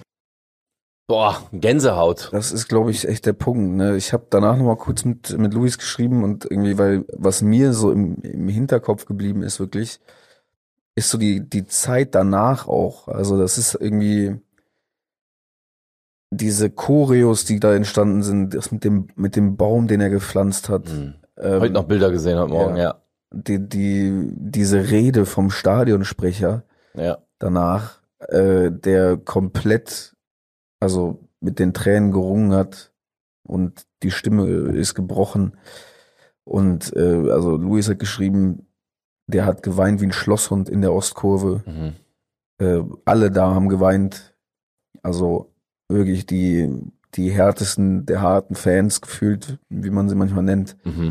Boah, Gänsehaut. Das ist, glaube ich, echt der Punkt. Ne? Ich habe danach noch mal kurz mit mit Luis geschrieben und irgendwie, weil was mir so im, im Hinterkopf geblieben ist wirklich, ist so die die Zeit danach auch. Also das ist irgendwie diese Choreos, die da entstanden sind, das mit dem mit dem Baum, den er gepflanzt hat. Mhm. Ähm, Heute noch Bilder gesehen heute Morgen, ja. ja. Die, die, diese Rede vom Stadionsprecher ja. danach, äh, der komplett, also mit den Tränen gerungen hat und die Stimme ist gebrochen. Und äh, also Luis hat geschrieben, der hat geweint wie ein Schlosshund in der Ostkurve. Mhm. Äh, alle da haben geweint. Also wirklich die die härtesten der harten Fans gefühlt, wie man sie manchmal nennt. Mhm.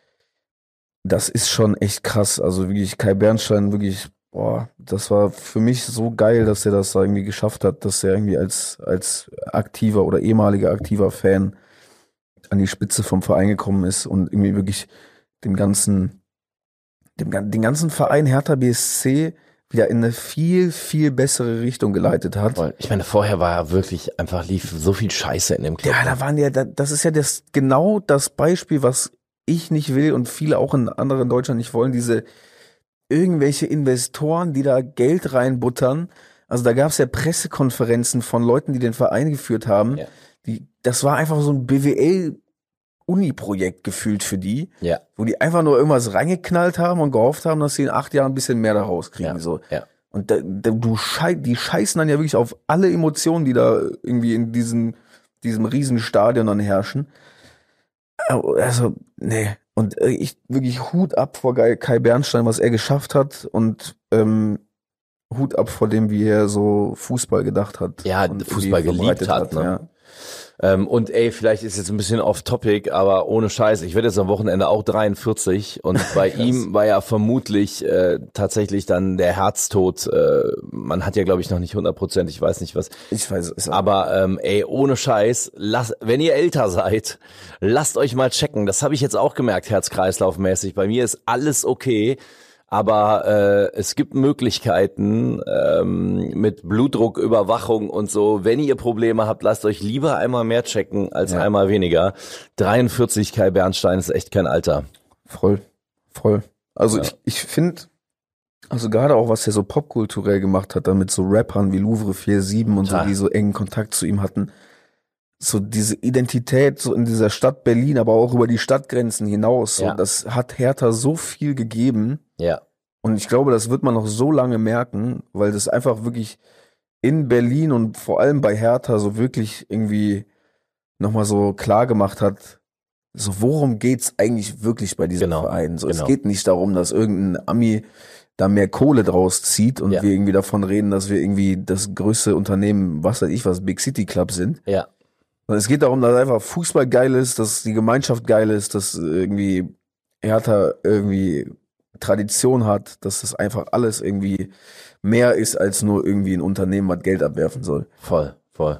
Das ist schon echt krass. Also wirklich Kai Bernstein, wirklich, boah, das war für mich so geil, dass er das irgendwie geschafft hat, dass er irgendwie als als aktiver oder ehemaliger aktiver Fan an die Spitze vom Verein gekommen ist und irgendwie wirklich dem ganzen, dem den ganzen Verein Hertha B S C wieder in eine viel, viel bessere Richtung geleitet hat. Ich meine, vorher war ja wirklich einfach, lief so viel Scheiße in dem Club. Ja, da waren ja, das ist ja das genau das Beispiel, was ich nicht will und viele auch in anderen Deutschland nicht wollen, diese irgendwelche Investoren, die da Geld reinbuttern. Also da gab es ja Pressekonferenzen von Leuten, die den Verein geführt haben. Ja. Die, das war einfach so ein B W L-Uni-Projekt gefühlt für die, ja. wo die einfach nur irgendwas reingeknallt haben und gehofft haben, dass sie in acht Jahren ein bisschen mehr da rauskriegen. Ja. So. Ja. Und da, da, du schei die scheißen dann ja wirklich auf alle Emotionen, die da irgendwie in diesen, diesem riesen Stadion dann herrschen. Also, nee. Und ich wirklich Hut ab vor Kai Bernstein, was er geschafft hat und ähm, Hut ab vor dem, wie er so Fußball gedacht hat. Ja, Fußball geliebt hat, hat ne? Ja. Ähm, und ey, vielleicht ist jetzt ein bisschen off-topic, aber ohne Scheiß, ich werde jetzt am Wochenende auch dreiundvierzig und bei ihm war ja vermutlich äh, tatsächlich dann der Herztod, äh, man hat ja glaube ich noch nicht hundert Prozent, ich weiß nicht was. Ich weiß es. Aber ähm, ey, ohne Scheiß, lasst, wenn ihr älter seid, lasst euch mal checken, das habe ich jetzt auch gemerkt, Herz-Kreislauf-mäßig, bei mir ist alles okay, Aber äh, es gibt Möglichkeiten ähm, mit Blutdrucküberwachung und so. Wenn ihr Probleme habt, lasst euch lieber einmal mehr checken als Ja. einmal weniger. dreiundvierzig, Kai Bernstein ist echt kein Alter. Voll, voll. Also Ja. ich, ich finde, also gerade auch, was er so popkulturell gemacht hat, damit so Rappern wie Louvre siebenundvierzig und so, Total. die so engen Kontakt zu ihm hatten, so diese Identität so in dieser Stadt Berlin, aber auch über die Stadtgrenzen hinaus, so, Ja. das hat Hertha so viel gegeben. Ja, Und ich glaube, das wird man noch so lange merken, weil das einfach wirklich in Berlin und vor allem bei Hertha so wirklich irgendwie nochmal so klar gemacht hat, so worum geht's eigentlich wirklich bei diesem Genau, Verein? So, genau. Es geht nicht darum, dass irgendein Ami da mehr Kohle draus zieht und Ja. wir irgendwie davon reden, dass wir irgendwie das größte Unternehmen, was weiß ich was, Big City Club sind. ja, Und es geht darum, dass einfach Fußball geil ist, dass die Gemeinschaft geil ist, dass irgendwie Hertha irgendwie Tradition hat, dass das einfach alles irgendwie mehr ist als nur irgendwie ein Unternehmen, was Geld abwerfen soll. voll, voll.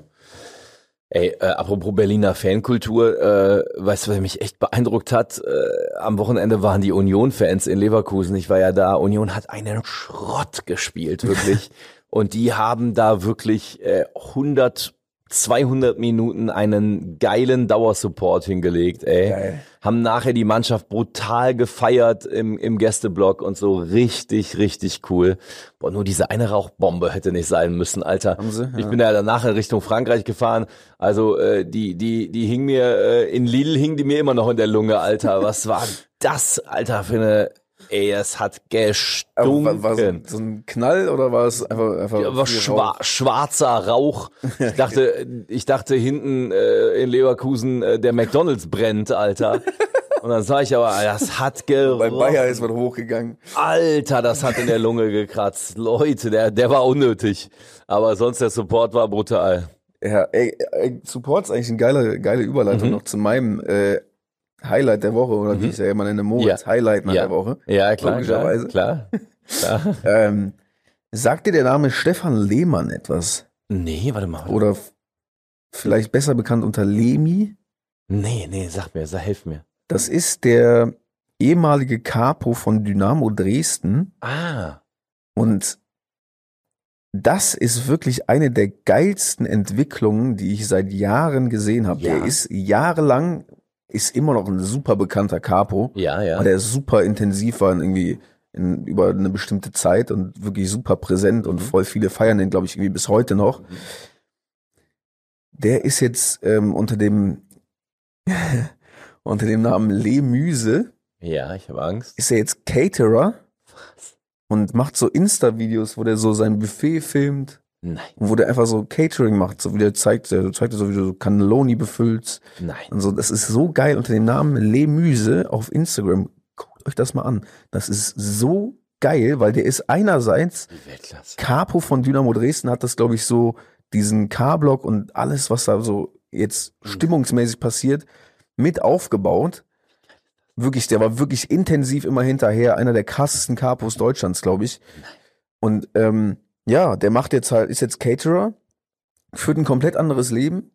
Ey, äh, apropos Berliner Fankultur, äh, weißt du, was mich echt beeindruckt hat? Äh, am Wochenende waren die Union-Fans in Leverkusen. Ich war ja da. Union hat einen Schrott gespielt, wirklich. Und die haben da wirklich äh, hundert, zweihundert Minuten einen geilen Dauersupport hingelegt, ey. Geil. Haben nachher die Mannschaft brutal gefeiert im, im Gästeblock und so richtig, richtig cool. Boah, nur diese eine Rauchbombe hätte nicht sein müssen, Alter. Haben sie? Ich Ja. bin ja danach in Richtung Frankreich gefahren. Also äh, die, die, die hing mir, äh, in Lille hing die mir immer noch in der Lunge, Alter. Was war das, Alter, für eine, ey, es hat Aber gestunken. war, war so, so ein Knall oder war es einfach, einfach Ja, war viel schwa Rauch? schwarzer Rauch. Ich dachte, ich dachte hinten äh, in Leverkusen äh, der McDonald's brennt, Alter. Und dann sah ich aber, das hat Bei gerochen. Bayer ist man hochgegangen. Alter, das hat in der Lunge gekratzt. Leute, der, der war unnötig. Aber sonst der Support war brutal. Ja, ey, ey, Support ist eigentlich eine geile, geile Überleitung Mhm. noch zu meinem äh, Highlight der Woche, oder wie ich es ja immer nenne, Moritz Ja. Highlight nach Ja. der Woche. Ja, klar, klar, Logischerweise. klar. klar. Ähm, sagt dir der Name Stefan Lehmann etwas? Nee, warte mal. Oder f- vielleicht besser bekannt unter Lemi? Nee, nee, sag mir, sag, helf mir. Das ist der ehemalige Capo von Dynamo Dresden Ah, und das ist wirklich eine der geilsten Entwicklungen, die ich seit Jahren gesehen habe. Ja. Der ist jahrelang, ist immer noch ein super bekannter Capo, ja, ja. weil der super intensiv war und irgendwie in, über eine bestimmte Zeit und wirklich super präsent und Mhm. voll viele feiern den, glaube ich, irgendwie bis heute noch. Der ist jetzt ähm, unter dem unter dem Namen Lemüse Ja, ich habe Angst. ist er jetzt Caterer und macht so Insta-Videos, wo der so sein Buffet filmt Nein, und wo der einfach so Catering macht, so wie der zeigt, der zeigt so, wie du so Cannelloni befüllst nein. und so. Das ist so geil unter dem Namen Lemüse auf Instagram. Guckt euch das mal an. Das ist so geil, weil der ist einerseits Die Weltklasse. Capo von Dynamo Dresden, hat das, glaube ich, so diesen K-Block und alles, was da so jetzt stimmungsmäßig passiert, mit aufgebaut. Wirklich, der war wirklich intensiv immer hinterher, einer der krassesten Capos Deutschlands, glaube ich. Und ähm, ja, der macht jetzt halt, ist jetzt Caterer, führt ein komplett anderes Leben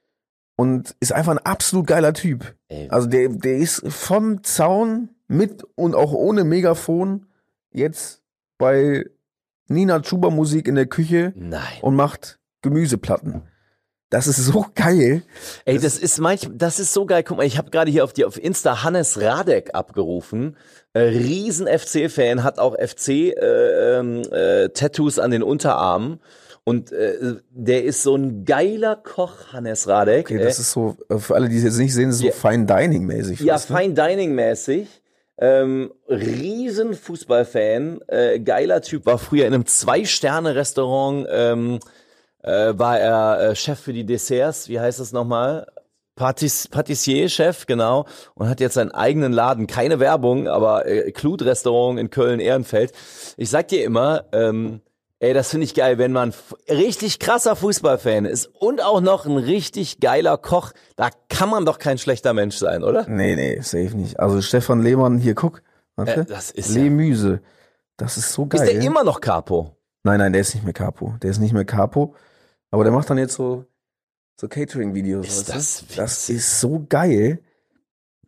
und ist einfach ein absolut geiler Typ. Ey, Also der, der ist vom Zaun mit und auch ohne Megafon jetzt bei Nina Chuba Musik in der Küche nein. und macht Gemüseplatten. Das ist so geil. Ey, das ist manch, das ist so geil. Guck mal, ich habe gerade hier auf die auf Insta Hannes Radek abgerufen. Äh, riesen F C-Fan, hat auch F C äh, ähm, äh, Tattoos an den Unterarmen und äh, der ist so ein geiler Koch, Hannes Radek. Okay, äh. das ist so, äh, für alle, die es jetzt nicht sehen, das ist so Ja. Fine Dining mäßig. Ja, fast, ne? Fine Dining mäßig. Ähm, riesen Fußballfan, äh, geiler Typ, war früher in einem Zwei-Sterne-Restaurant, ähm, äh, war er äh, Chef für die Desserts, wie heißt das nochmal? Patis Patissier-Chef, genau, und hat jetzt seinen eigenen Laden, keine Werbung, aber äh, Clut-Restaurant in Köln-Ehrenfeld. Ich sag dir immer, ähm, ey, das finde ich geil, wenn man f- richtig krasser Fußballfan ist und auch noch ein richtig geiler Koch, da kann man doch kein schlechter Mensch sein, oder? Nee, nee, safe nicht. Also Stefan Lehmann, hier, guck. Warte. Äh, das ist ja, Lemüse. Das ist so geil. ist der immer noch Capo? Nein, nein, der ist nicht mehr Capo. Der ist nicht mehr Capo. Aber der macht dann jetzt so, so Catering-Videos. Ist weißt du? das das witzig. ist so geil.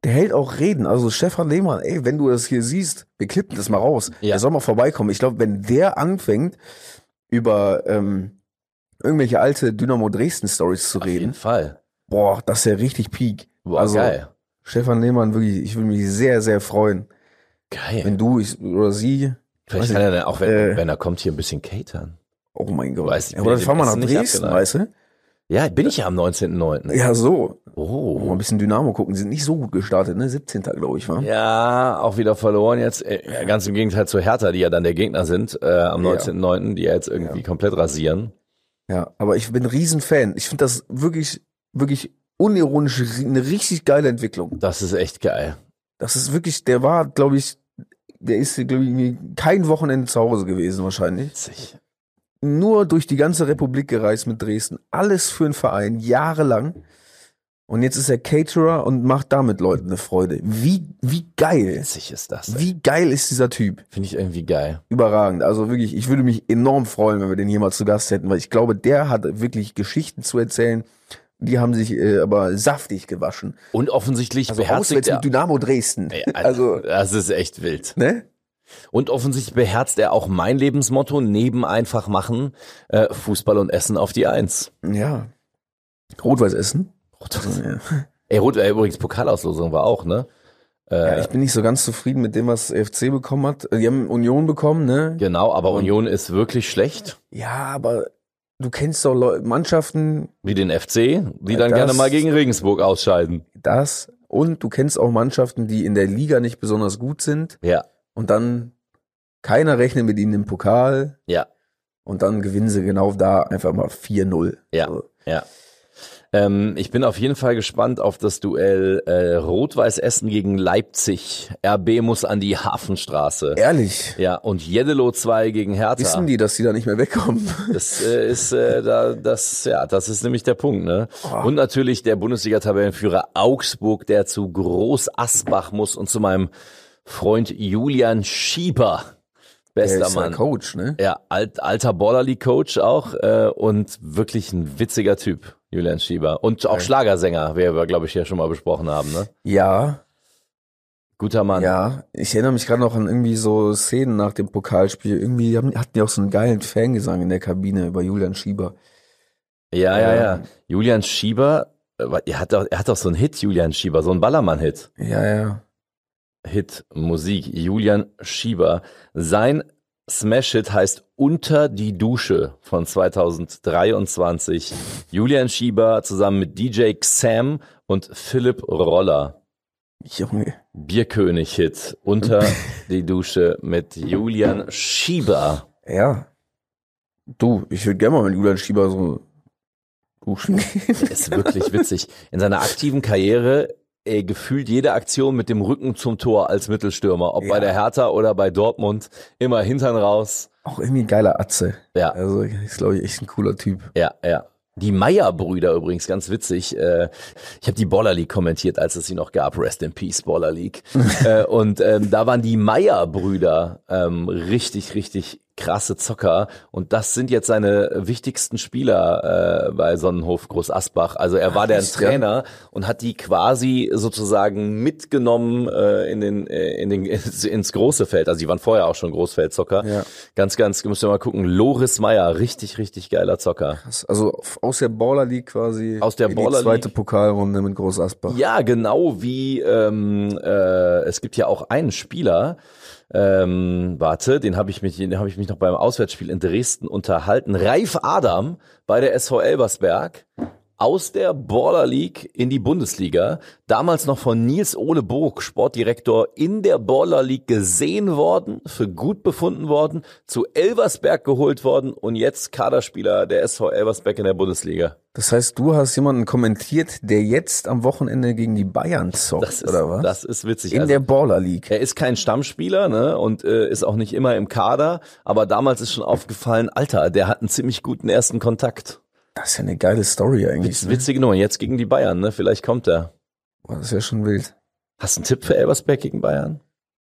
der hält auch Reden. Also Stefan Lehmann, ey, wenn du das hier siehst, wir klippen das mal raus. Ja. Der soll mal vorbeikommen. Ich glaube, wenn der anfängt, über ähm, irgendwelche alte Dynamo Dresden-Stories zu Auf reden, jeden Fall. boah, das ist ja richtig Peak. Boah, also geil. Stefan Lehmann, wirklich, ich würde mich sehr, sehr freuen, Geil. wenn du ich, oder sie, Vielleicht weiß kann ich, er dann auch, wenn, äh, wenn er kommt, hier ein bisschen catern. oh mein Gott. Weiß ich, ja, oder bin fahren wir nach dem Essen nicht Dresden, abgeneigt. weißt du? Ja, bin ich ja am neunzehnten neunten Ja, so. Oh. Mal ein bisschen Dynamo gucken. Die sind nicht so gut gestartet, ne? siebzehnten glaube ich, war. Ja, auch wieder verloren jetzt. Äh, ganz im Gegenteil zu Hertha, die ja dann der Gegner sind, äh, am Ja. neunzehnten neunten die ja jetzt irgendwie Ja. komplett rasieren. Ja, aber ich bin ein Riesenfan. Ich finde das wirklich, wirklich unironisch eine richtig geile Entwicklung. Das ist echt geil. Das ist wirklich, der war, glaube ich, der ist, glaube ich, kein Wochenende zu Hause gewesen wahrscheinlich. Witzig. Nur durch die ganze Republik gereist mit Dresden. Alles für einen Verein, jahrelang. Und jetzt ist er Caterer und macht damit Leuten eine Freude. Wie, wie geil. Witzig ist das. Wie geil ist dieser Typ? Finde ich irgendwie geil. Überragend. Also wirklich, ich würde mich enorm freuen, wenn wir den hier mal zu Gast hätten, weil ich glaube, der hat wirklich Geschichten zu erzählen. Die haben sich äh, aber saftig gewaschen. Und offensichtlich Also beherzigt auswärts er, mit Dynamo Dresden. Ja, Also, das ist echt wild. ne? Und offensichtlich beherzt er auch mein Lebensmotto, neben einfach machen, äh, Fußball und Essen auf die Eins. Ja. Rot-Weiß Essen. Also, ja. Ey, Rot, äh, übrigens Pokalauslosung war auch, ne? Äh, Ja, ich bin nicht so ganz zufrieden mit dem, was F C bekommen hat. Die haben Union bekommen, ne? Genau, aber Union ist wirklich schlecht, Ja, aber du kennst doch Leu- Mannschaften, wie den F C, die Ja, dann das- gerne mal gegen Regensburg ausscheiden. das, und du kennst auch Mannschaften, die in der Liga nicht besonders gut sind Ja, und dann keiner rechnet mit ihnen im Pokal ja, und dann gewinnen sie genau da einfach mal vier null. ja, So. ja. Ähm, ich bin auf jeden Fall gespannt auf das Duell äh, Rot-Weiß Essen gegen Leipzig. R B muss an die Hafenstraße. Ehrlich, Ja, und Jeddelo zwei gegen Hertha. wissen die, dass die da nicht mehr wegkommen? Das äh, ist äh, da, das, ja, das ist nämlich der Punkt, ne? Oh. Und natürlich der Bundesliga-Tabellenführer Augsburg, der zu Groß Asbach muss und zu meinem Freund Julian Schieber, Der bester ist der Mann. Coach, ne? Ja, alt, alter Baller League Coach auch äh, und wirklich ein witziger Typ, Julian Schieber. Und auch Ja. Schlagersänger, wie wir, glaube ich, ja schon mal besprochen haben, ne? Ja, Guter Mann. ja. Ich erinnere mich gerade noch an irgendwie so Szenen nach dem Pokalspiel. Irgendwie haben, hatten die auch so einen geilen Fangesang in der Kabine über Julian Schieber. Ja, ja, ja. Ähm. Julian Schieber, äh, er hat doch, er hat doch so einen Hit, Julian Schieber, so einen Ballermann-Hit. Ja, ja. Hit, Musik, Julian Schieber. Sein Smash-Hit heißt Unter die Dusche von zweitausenddreiundzwanzig. Julian Schieber zusammen mit D J Xam und Philipp Roller. Junge. Bierkönig-Hit. Unter die Dusche mit Julian Schieber. Ja. Du, ich würde gerne mal mit Julian Schieber so duschen gehen. Ist wirklich witzig. In seiner aktiven Karriere ey, gefühlt jede Aktion mit dem Rücken zum Tor als Mittelstürmer. Ob Ja. bei der Hertha oder bei Dortmund. Immer Hintern raus. Auch irgendwie ein geiler Atze. Ja. Also ist, glaube ich, echt ein cooler Typ. Ja, ja. Die Meyer-Brüder übrigens, ganz witzig. Äh, Ich habe die Baller League kommentiert, als es sie noch gab. Rest in Peace, Baller League. Äh, Und ähm, da waren die Meyer-Brüder ähm, richtig, richtig krasse Zocker. Und das sind jetzt seine wichtigsten Spieler äh, bei Sonnenhof Groß Asbach. Also er war der echt, ja? Trainer und hat die quasi sozusagen mitgenommen äh, in den, äh, in den ins, ins große Feld. Also die waren vorher auch schon Großfeldzocker. Ja. Ganz, ganz, müsst ihr mal gucken. Loris Meyer, richtig, richtig geiler Zocker. Krass. Also f- aus der Baller League quasi Aus der in Baller die zweite League. Pokalrunde mit Groß Asbach. Ja, genau wie ähm, äh, es gibt ja auch einen Spieler. Ähm, warte, den habe ich mich, den habe ich mich noch beim Auswärtsspiel in Dresden unterhalten. Raif Adam bei der S V Elversberg. Aus der Baller League in die Bundesliga, damals noch von Nils Ole Burg, Sportdirektor, in der Baller League gesehen worden, für gut befunden worden, zu Elversberg geholt worden und jetzt Kaderspieler der S V Elversberg in der Bundesliga. Das heißt, du hast jemanden kommentiert, der jetzt am Wochenende gegen die Bayern zockt, Das ist, oder was? das ist witzig. in Also, der Baller League. er ist kein Stammspieler, ne, und äh, ist auch nicht immer im Kader, aber damals ist schon aufgefallen, Alter, der hat einen ziemlich guten ersten Kontakt. Das ist ja eine geile Story eigentlich. Witz, Ne? witzige Nummer, jetzt gegen die Bayern, ne, vielleicht kommt er. Boah, das ist ja schon wild. Hast du einen Tipp für Elversberg gegen Bayern?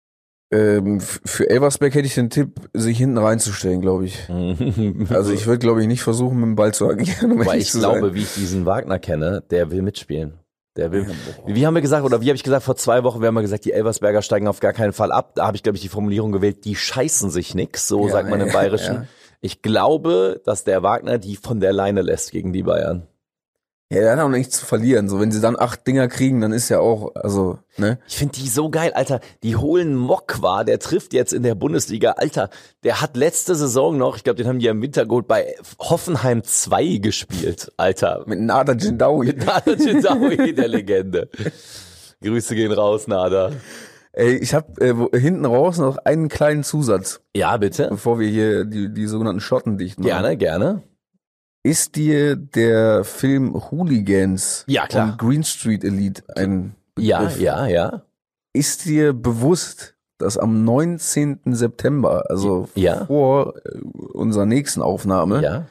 Ähm, f- für Elversberg hätte ich den Tipp, sich hinten reinzustellen, glaube ich. Also ich würde, glaube ich, nicht versuchen, mit dem Ball zu agieren. Um Weil ehrlich ich zu glaube, sein. wie ich diesen Wagner kenne, der will mitspielen. Der will, wie haben wir gesagt, oder wie habe ich gesagt, vor zwei Wochen, wir haben mal gesagt, die Elversberger steigen auf gar keinen Fall ab. Da habe ich, glaube ich, die Formulierung gewählt, die scheißen sich nix, so Ja, sagt man im ja, Bayerischen. ja. Ich glaube, dass der Wagner die von der Leine lässt gegen die Bayern. Ja, der hat auch nichts zu verlieren. So, wenn sie dann acht Dinger kriegen, dann ist ja auch, also, ne? Ich finde die so geil, Alter. Die holen Mokwa, der trifft jetzt in der Bundesliga. Alter, der hat letzte Saison noch, ich glaube, den haben die ja im Winter geholt, bei Hoffenheim zwei gespielt, Alter. Mit Nada Jindawi. Mit Nada Jindawi, der Legende. Grüße gehen raus, Nada. Ey, ich habe äh, wo- hinten raus noch einen kleinen Zusatz, Ja, bitte. bevor wir hier die, die sogenannten Schotten dicht machen. Gerne, gerne. Ist dir der Film Hooligans Ja, klar. und Green Street Elite ein Ja, Begriff? ja, ja. Ist dir bewusst, dass am neunzehnten September, also Ja. vor äh, unserer nächsten Aufnahme, Ja.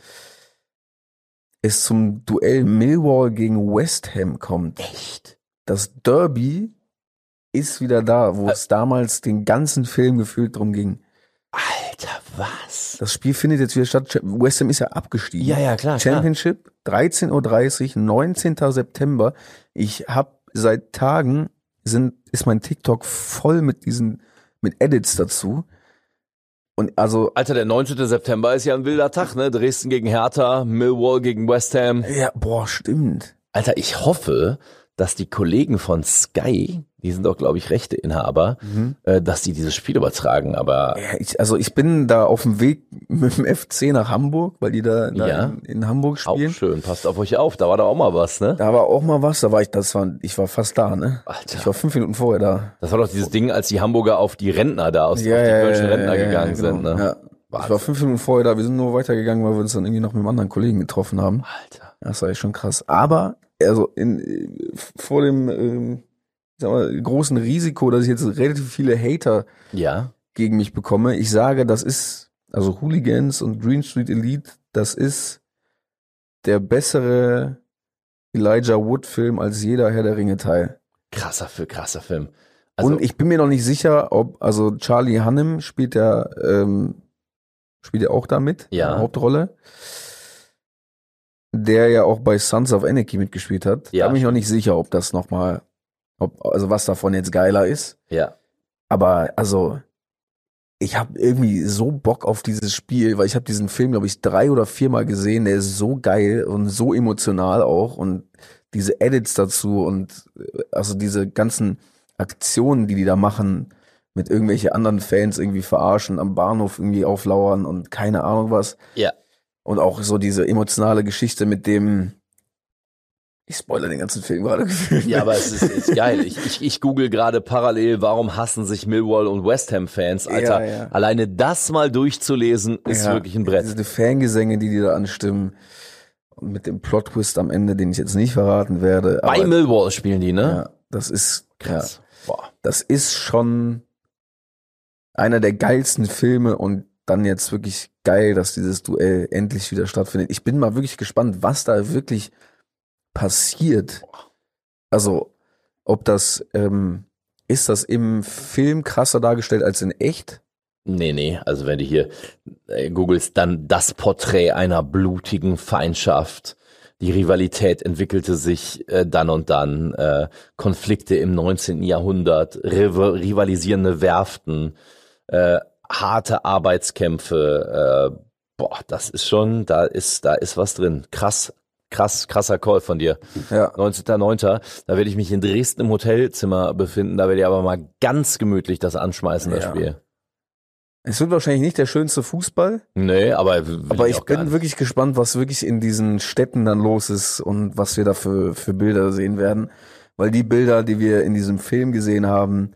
es zum Duell Millwall gegen West Ham kommt? Echt? Das Derby ist wieder da, wo Ä- es damals den ganzen Film gefühlt drum ging. Alter, was? Das Spiel findet jetzt wieder statt. West Ham ist ja abgestiegen. Ja, ja, klar, klar. Championship, dreizehn Uhr dreißig, neunzehnten September. Ich habe seit Tagen, sind, ist mein TikTok voll mit diesen, mit Edits dazu. Und also, Alter, der neunzehnten September ist ja ein wilder Tag, ne? Dresden gegen Hertha, Millwall gegen West Ham. ja, boah, stimmt. Alter, ich hoffe, dass die Kollegen von Sky, die sind doch, glaube ich, Rechteinhaber, Mhm. äh, dass die dieses Spiel übertragen, aber Ja, ich, also ich bin da auf dem Weg mit dem F C nach Hamburg, weil die da, da Ja. in, in Hamburg auch spielen. schön. Passt auf euch auf, da war doch auch mal was, ne? Da war auch mal was, da war ich, das war, ich war fast da, ne? Alter. Ich war fünf Minuten vorher da. Das war doch dieses Ding, als die Hamburger auf die Rentner da, aus, auf die kölschen Rentner gegangen sind, genau. ne? Ja. Ich war fünf Minuten vorher da, wir sind nur weitergegangen, weil wir uns dann irgendwie noch mit einem anderen Kollegen getroffen haben. Alter. Das war echt schon krass. Aber, also in, äh, vor dem ähm, sag mal, großen Risiko, dass ich jetzt relativ viele Hater Ja. gegen mich bekomme, ich sage, das ist, also Hooligans und Green Street Elite, das ist der bessere Elijah Wood Film als jeder Herr der Ringe Teil. Krasser, für krasser Film. Also, Und ich bin mir noch nicht sicher, ob, also Charlie Hunnam spielt ja, ähm, spielt ja auch da mit, Ja. eine Hauptrolle. Der ja auch bei Sons of Anarchy mitgespielt hat. Ja, Da bin ich noch stimmt. nicht sicher, ob das nochmal, ob, also was davon jetzt geiler ist. ja. Aber also, ich habe irgendwie so Bock auf dieses Spiel, weil ich habe diesen Film, glaube ich, drei oder viermal gesehen. Der ist so geil und so emotional auch. Und diese Edits dazu und äh, also diese ganzen Aktionen, die die da machen, mit irgendwelche anderen Fans irgendwie verarschen, am Bahnhof irgendwie auflauern und keine Ahnung was. Ja. Und auch so diese emotionale Geschichte mit dem, ich spoilere den ganzen Film gerade gefühlt. Ja, aber es ist, ist geil. Ich, ich, ich google gerade parallel, warum hassen sich Millwall und West Ham Fans, Alter. Ja, ja. Alleine das mal durchzulesen, ist Ja, wirklich ein Brett. Diese Fangesänge, die die da anstimmen. Und mit dem Plot-Twist am Ende, den ich jetzt nicht verraten werde. Bei aber, Millwall spielen die, ne? ja, das ist, Krass. ja, Boah. das ist schon einer der geilsten Filme und dann jetzt wirklich geil, dass dieses Duell endlich wieder stattfindet. Ich bin mal wirklich gespannt, was da wirklich passiert. Also, ob das, ähm, ist das im Film krasser dargestellt als in echt? Nee, nee, also wenn du hier äh, googelst, dann das Porträt einer blutigen Feindschaft. Die Rivalität entwickelte sich äh, dann und dann. Äh, Konflikte im neunzehnten Jahrhundert, riv- rivalisierende Werften, äh, harte Arbeitskämpfe. Äh, boah, das ist schon, da ist, da ist was drin. Krass, krass, krasser Call von dir. Ja. neunzehnten neunten Da werde ich mich in Dresden im Hotelzimmer befinden. Da werde ich aber mal ganz gemütlich das anschmeißen, das Ja. Spiel. Es wird wahrscheinlich nicht der schönste Fußball, Nee, aber will aber ich auch gar bin nicht. wirklich gespannt, was wirklich in diesen Städten dann los ist und was wir da für, für Bilder sehen werden. Weil die Bilder, die wir in diesem Film gesehen haben,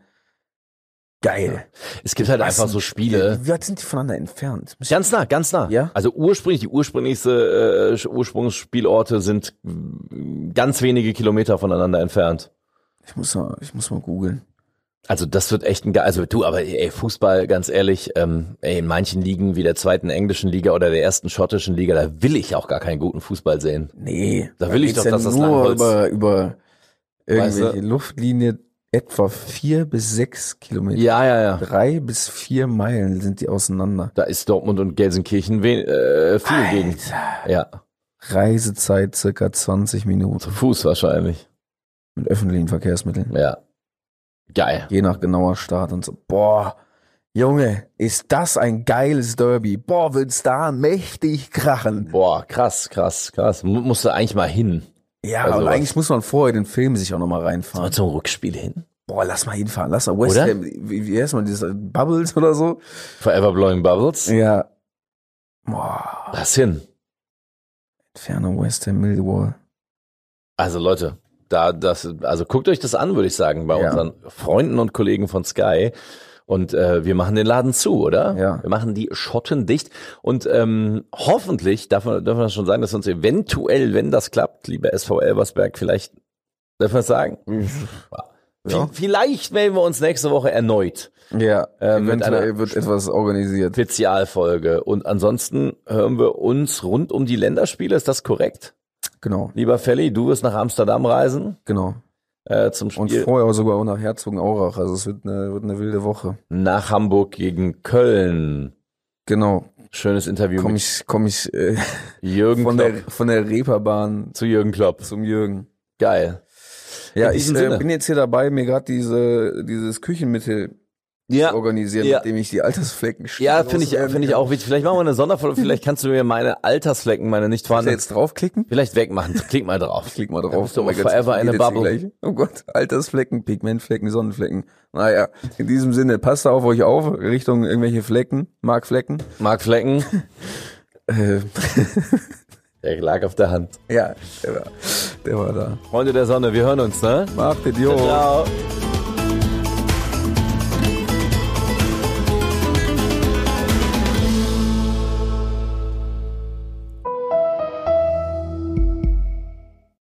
geil. Es gibt halt Was einfach ein so Spiele. Wie weit sind die voneinander entfernt? Ganz nah, ganz nah. Ja? Also ursprünglich, die ursprünglichste äh, Ursprungsspielorte sind mm, ganz wenige Kilometer voneinander entfernt. Ich muss mal, ich muss mal googeln. Also das wird echt ein ge also du, aber ey, Fußball, ganz ehrlich, ähm, ey, in manchen Ligen wie der zweiten englischen Liga oder der ersten schottischen Liga, da will ich auch gar keinen guten Fußball sehen. Nee. Da will ich geht's doch, dass das nur Langholz- über, über Weißt irgendwelche du? Luftlinie etwa vier bis sechs Kilometer. Ja, ja, ja. Drei bis vier Meilen sind die auseinander. Da ist Dortmund und Gelsenkirchen we äh, viel gegen. Ja, Reisezeit circa zwanzig Minuten. zu Fuß wahrscheinlich. Mit öffentlichen Verkehrsmitteln. Ja. Geil. Je nach genauer Start und so. Boah, Junge, ist das ein geiles Derby. Boah, wird's da mächtig krachen. Boah, krass, krass, krass. M musst du eigentlich mal hin. Ja, Also und was- eigentlich muss man vorher den Film sich auch nochmal Mal reinfahren. zum Rückspiel hin. Boah, lass mal hinfahren. Lass mal West Oder? Ham. Wie, wie heißt man dieses Bubbles oder so? Forever Blowing Bubbles. Ja. Boah. Lass hin. Entfernung West Ham Millwall. Also Leute, da das, also guckt euch das an, würde ich sagen, bei Ja. unseren Freunden und Kollegen von Sky. Und äh, wir machen den Laden zu, oder? Ja. Wir machen die Schotten dicht. Und ähm, hoffentlich, darf man, darf man schon sagen, dass wir uns eventuell, wenn das klappt, lieber S V Elversberg, vielleicht, darf man das sagen? Ja. V- Vielleicht melden wir uns nächste Woche erneut. Ja, Äh, mit eventuell einer- wird etwas organisiert. Spezialfolge. Und ansonsten hören wir uns rund um die Länderspiele. Ist das korrekt? Genau, Lieber Felly, du wirst nach Amsterdam reisen genau. äh, zum Und Spiel vorher sogar auch nach Herzogenaurach. Also es wird eine, wird eine wilde Woche. nach Hamburg gegen Köln. Genau. Schönes Interview Komme mit ich, komm ich äh, Jürgen von, Klopp der, von der Reeperbahn zu Jürgen Klopp. zum Jürgen. Geil. Ja, In ich diesem äh, Sinne. bin jetzt hier dabei, mir gerade diese dieses Küchenmittel Ja, zu organisieren, ja. mit dem ich die Altersflecken ja, finde ich, loswerden finde ich kann. auch wichtig. Vielleicht machen wir eine Sonderfolge. Vielleicht kannst du mir meine Altersflecken, meine nicht Soll ich da vorhandenen, jetzt draufklicken? vielleicht wegmachen. Klick mal drauf. Klick mal Dann drauf. bist du Oh mein auch Gott, forever in a geht jetzt bubble. gleich. Oh Gott, Altersflecken, Pigmentflecken, Sonnenflecken. Naja, in diesem Sinne, passt da auf euch auf, Richtung irgendwelche Flecken, Markflecken. Marc Flecken, Äh, der lag auf der Hand. ja, der war, der war da. Freunde der Sonne, wir hören uns, ne? Macht Idiot. Ciao.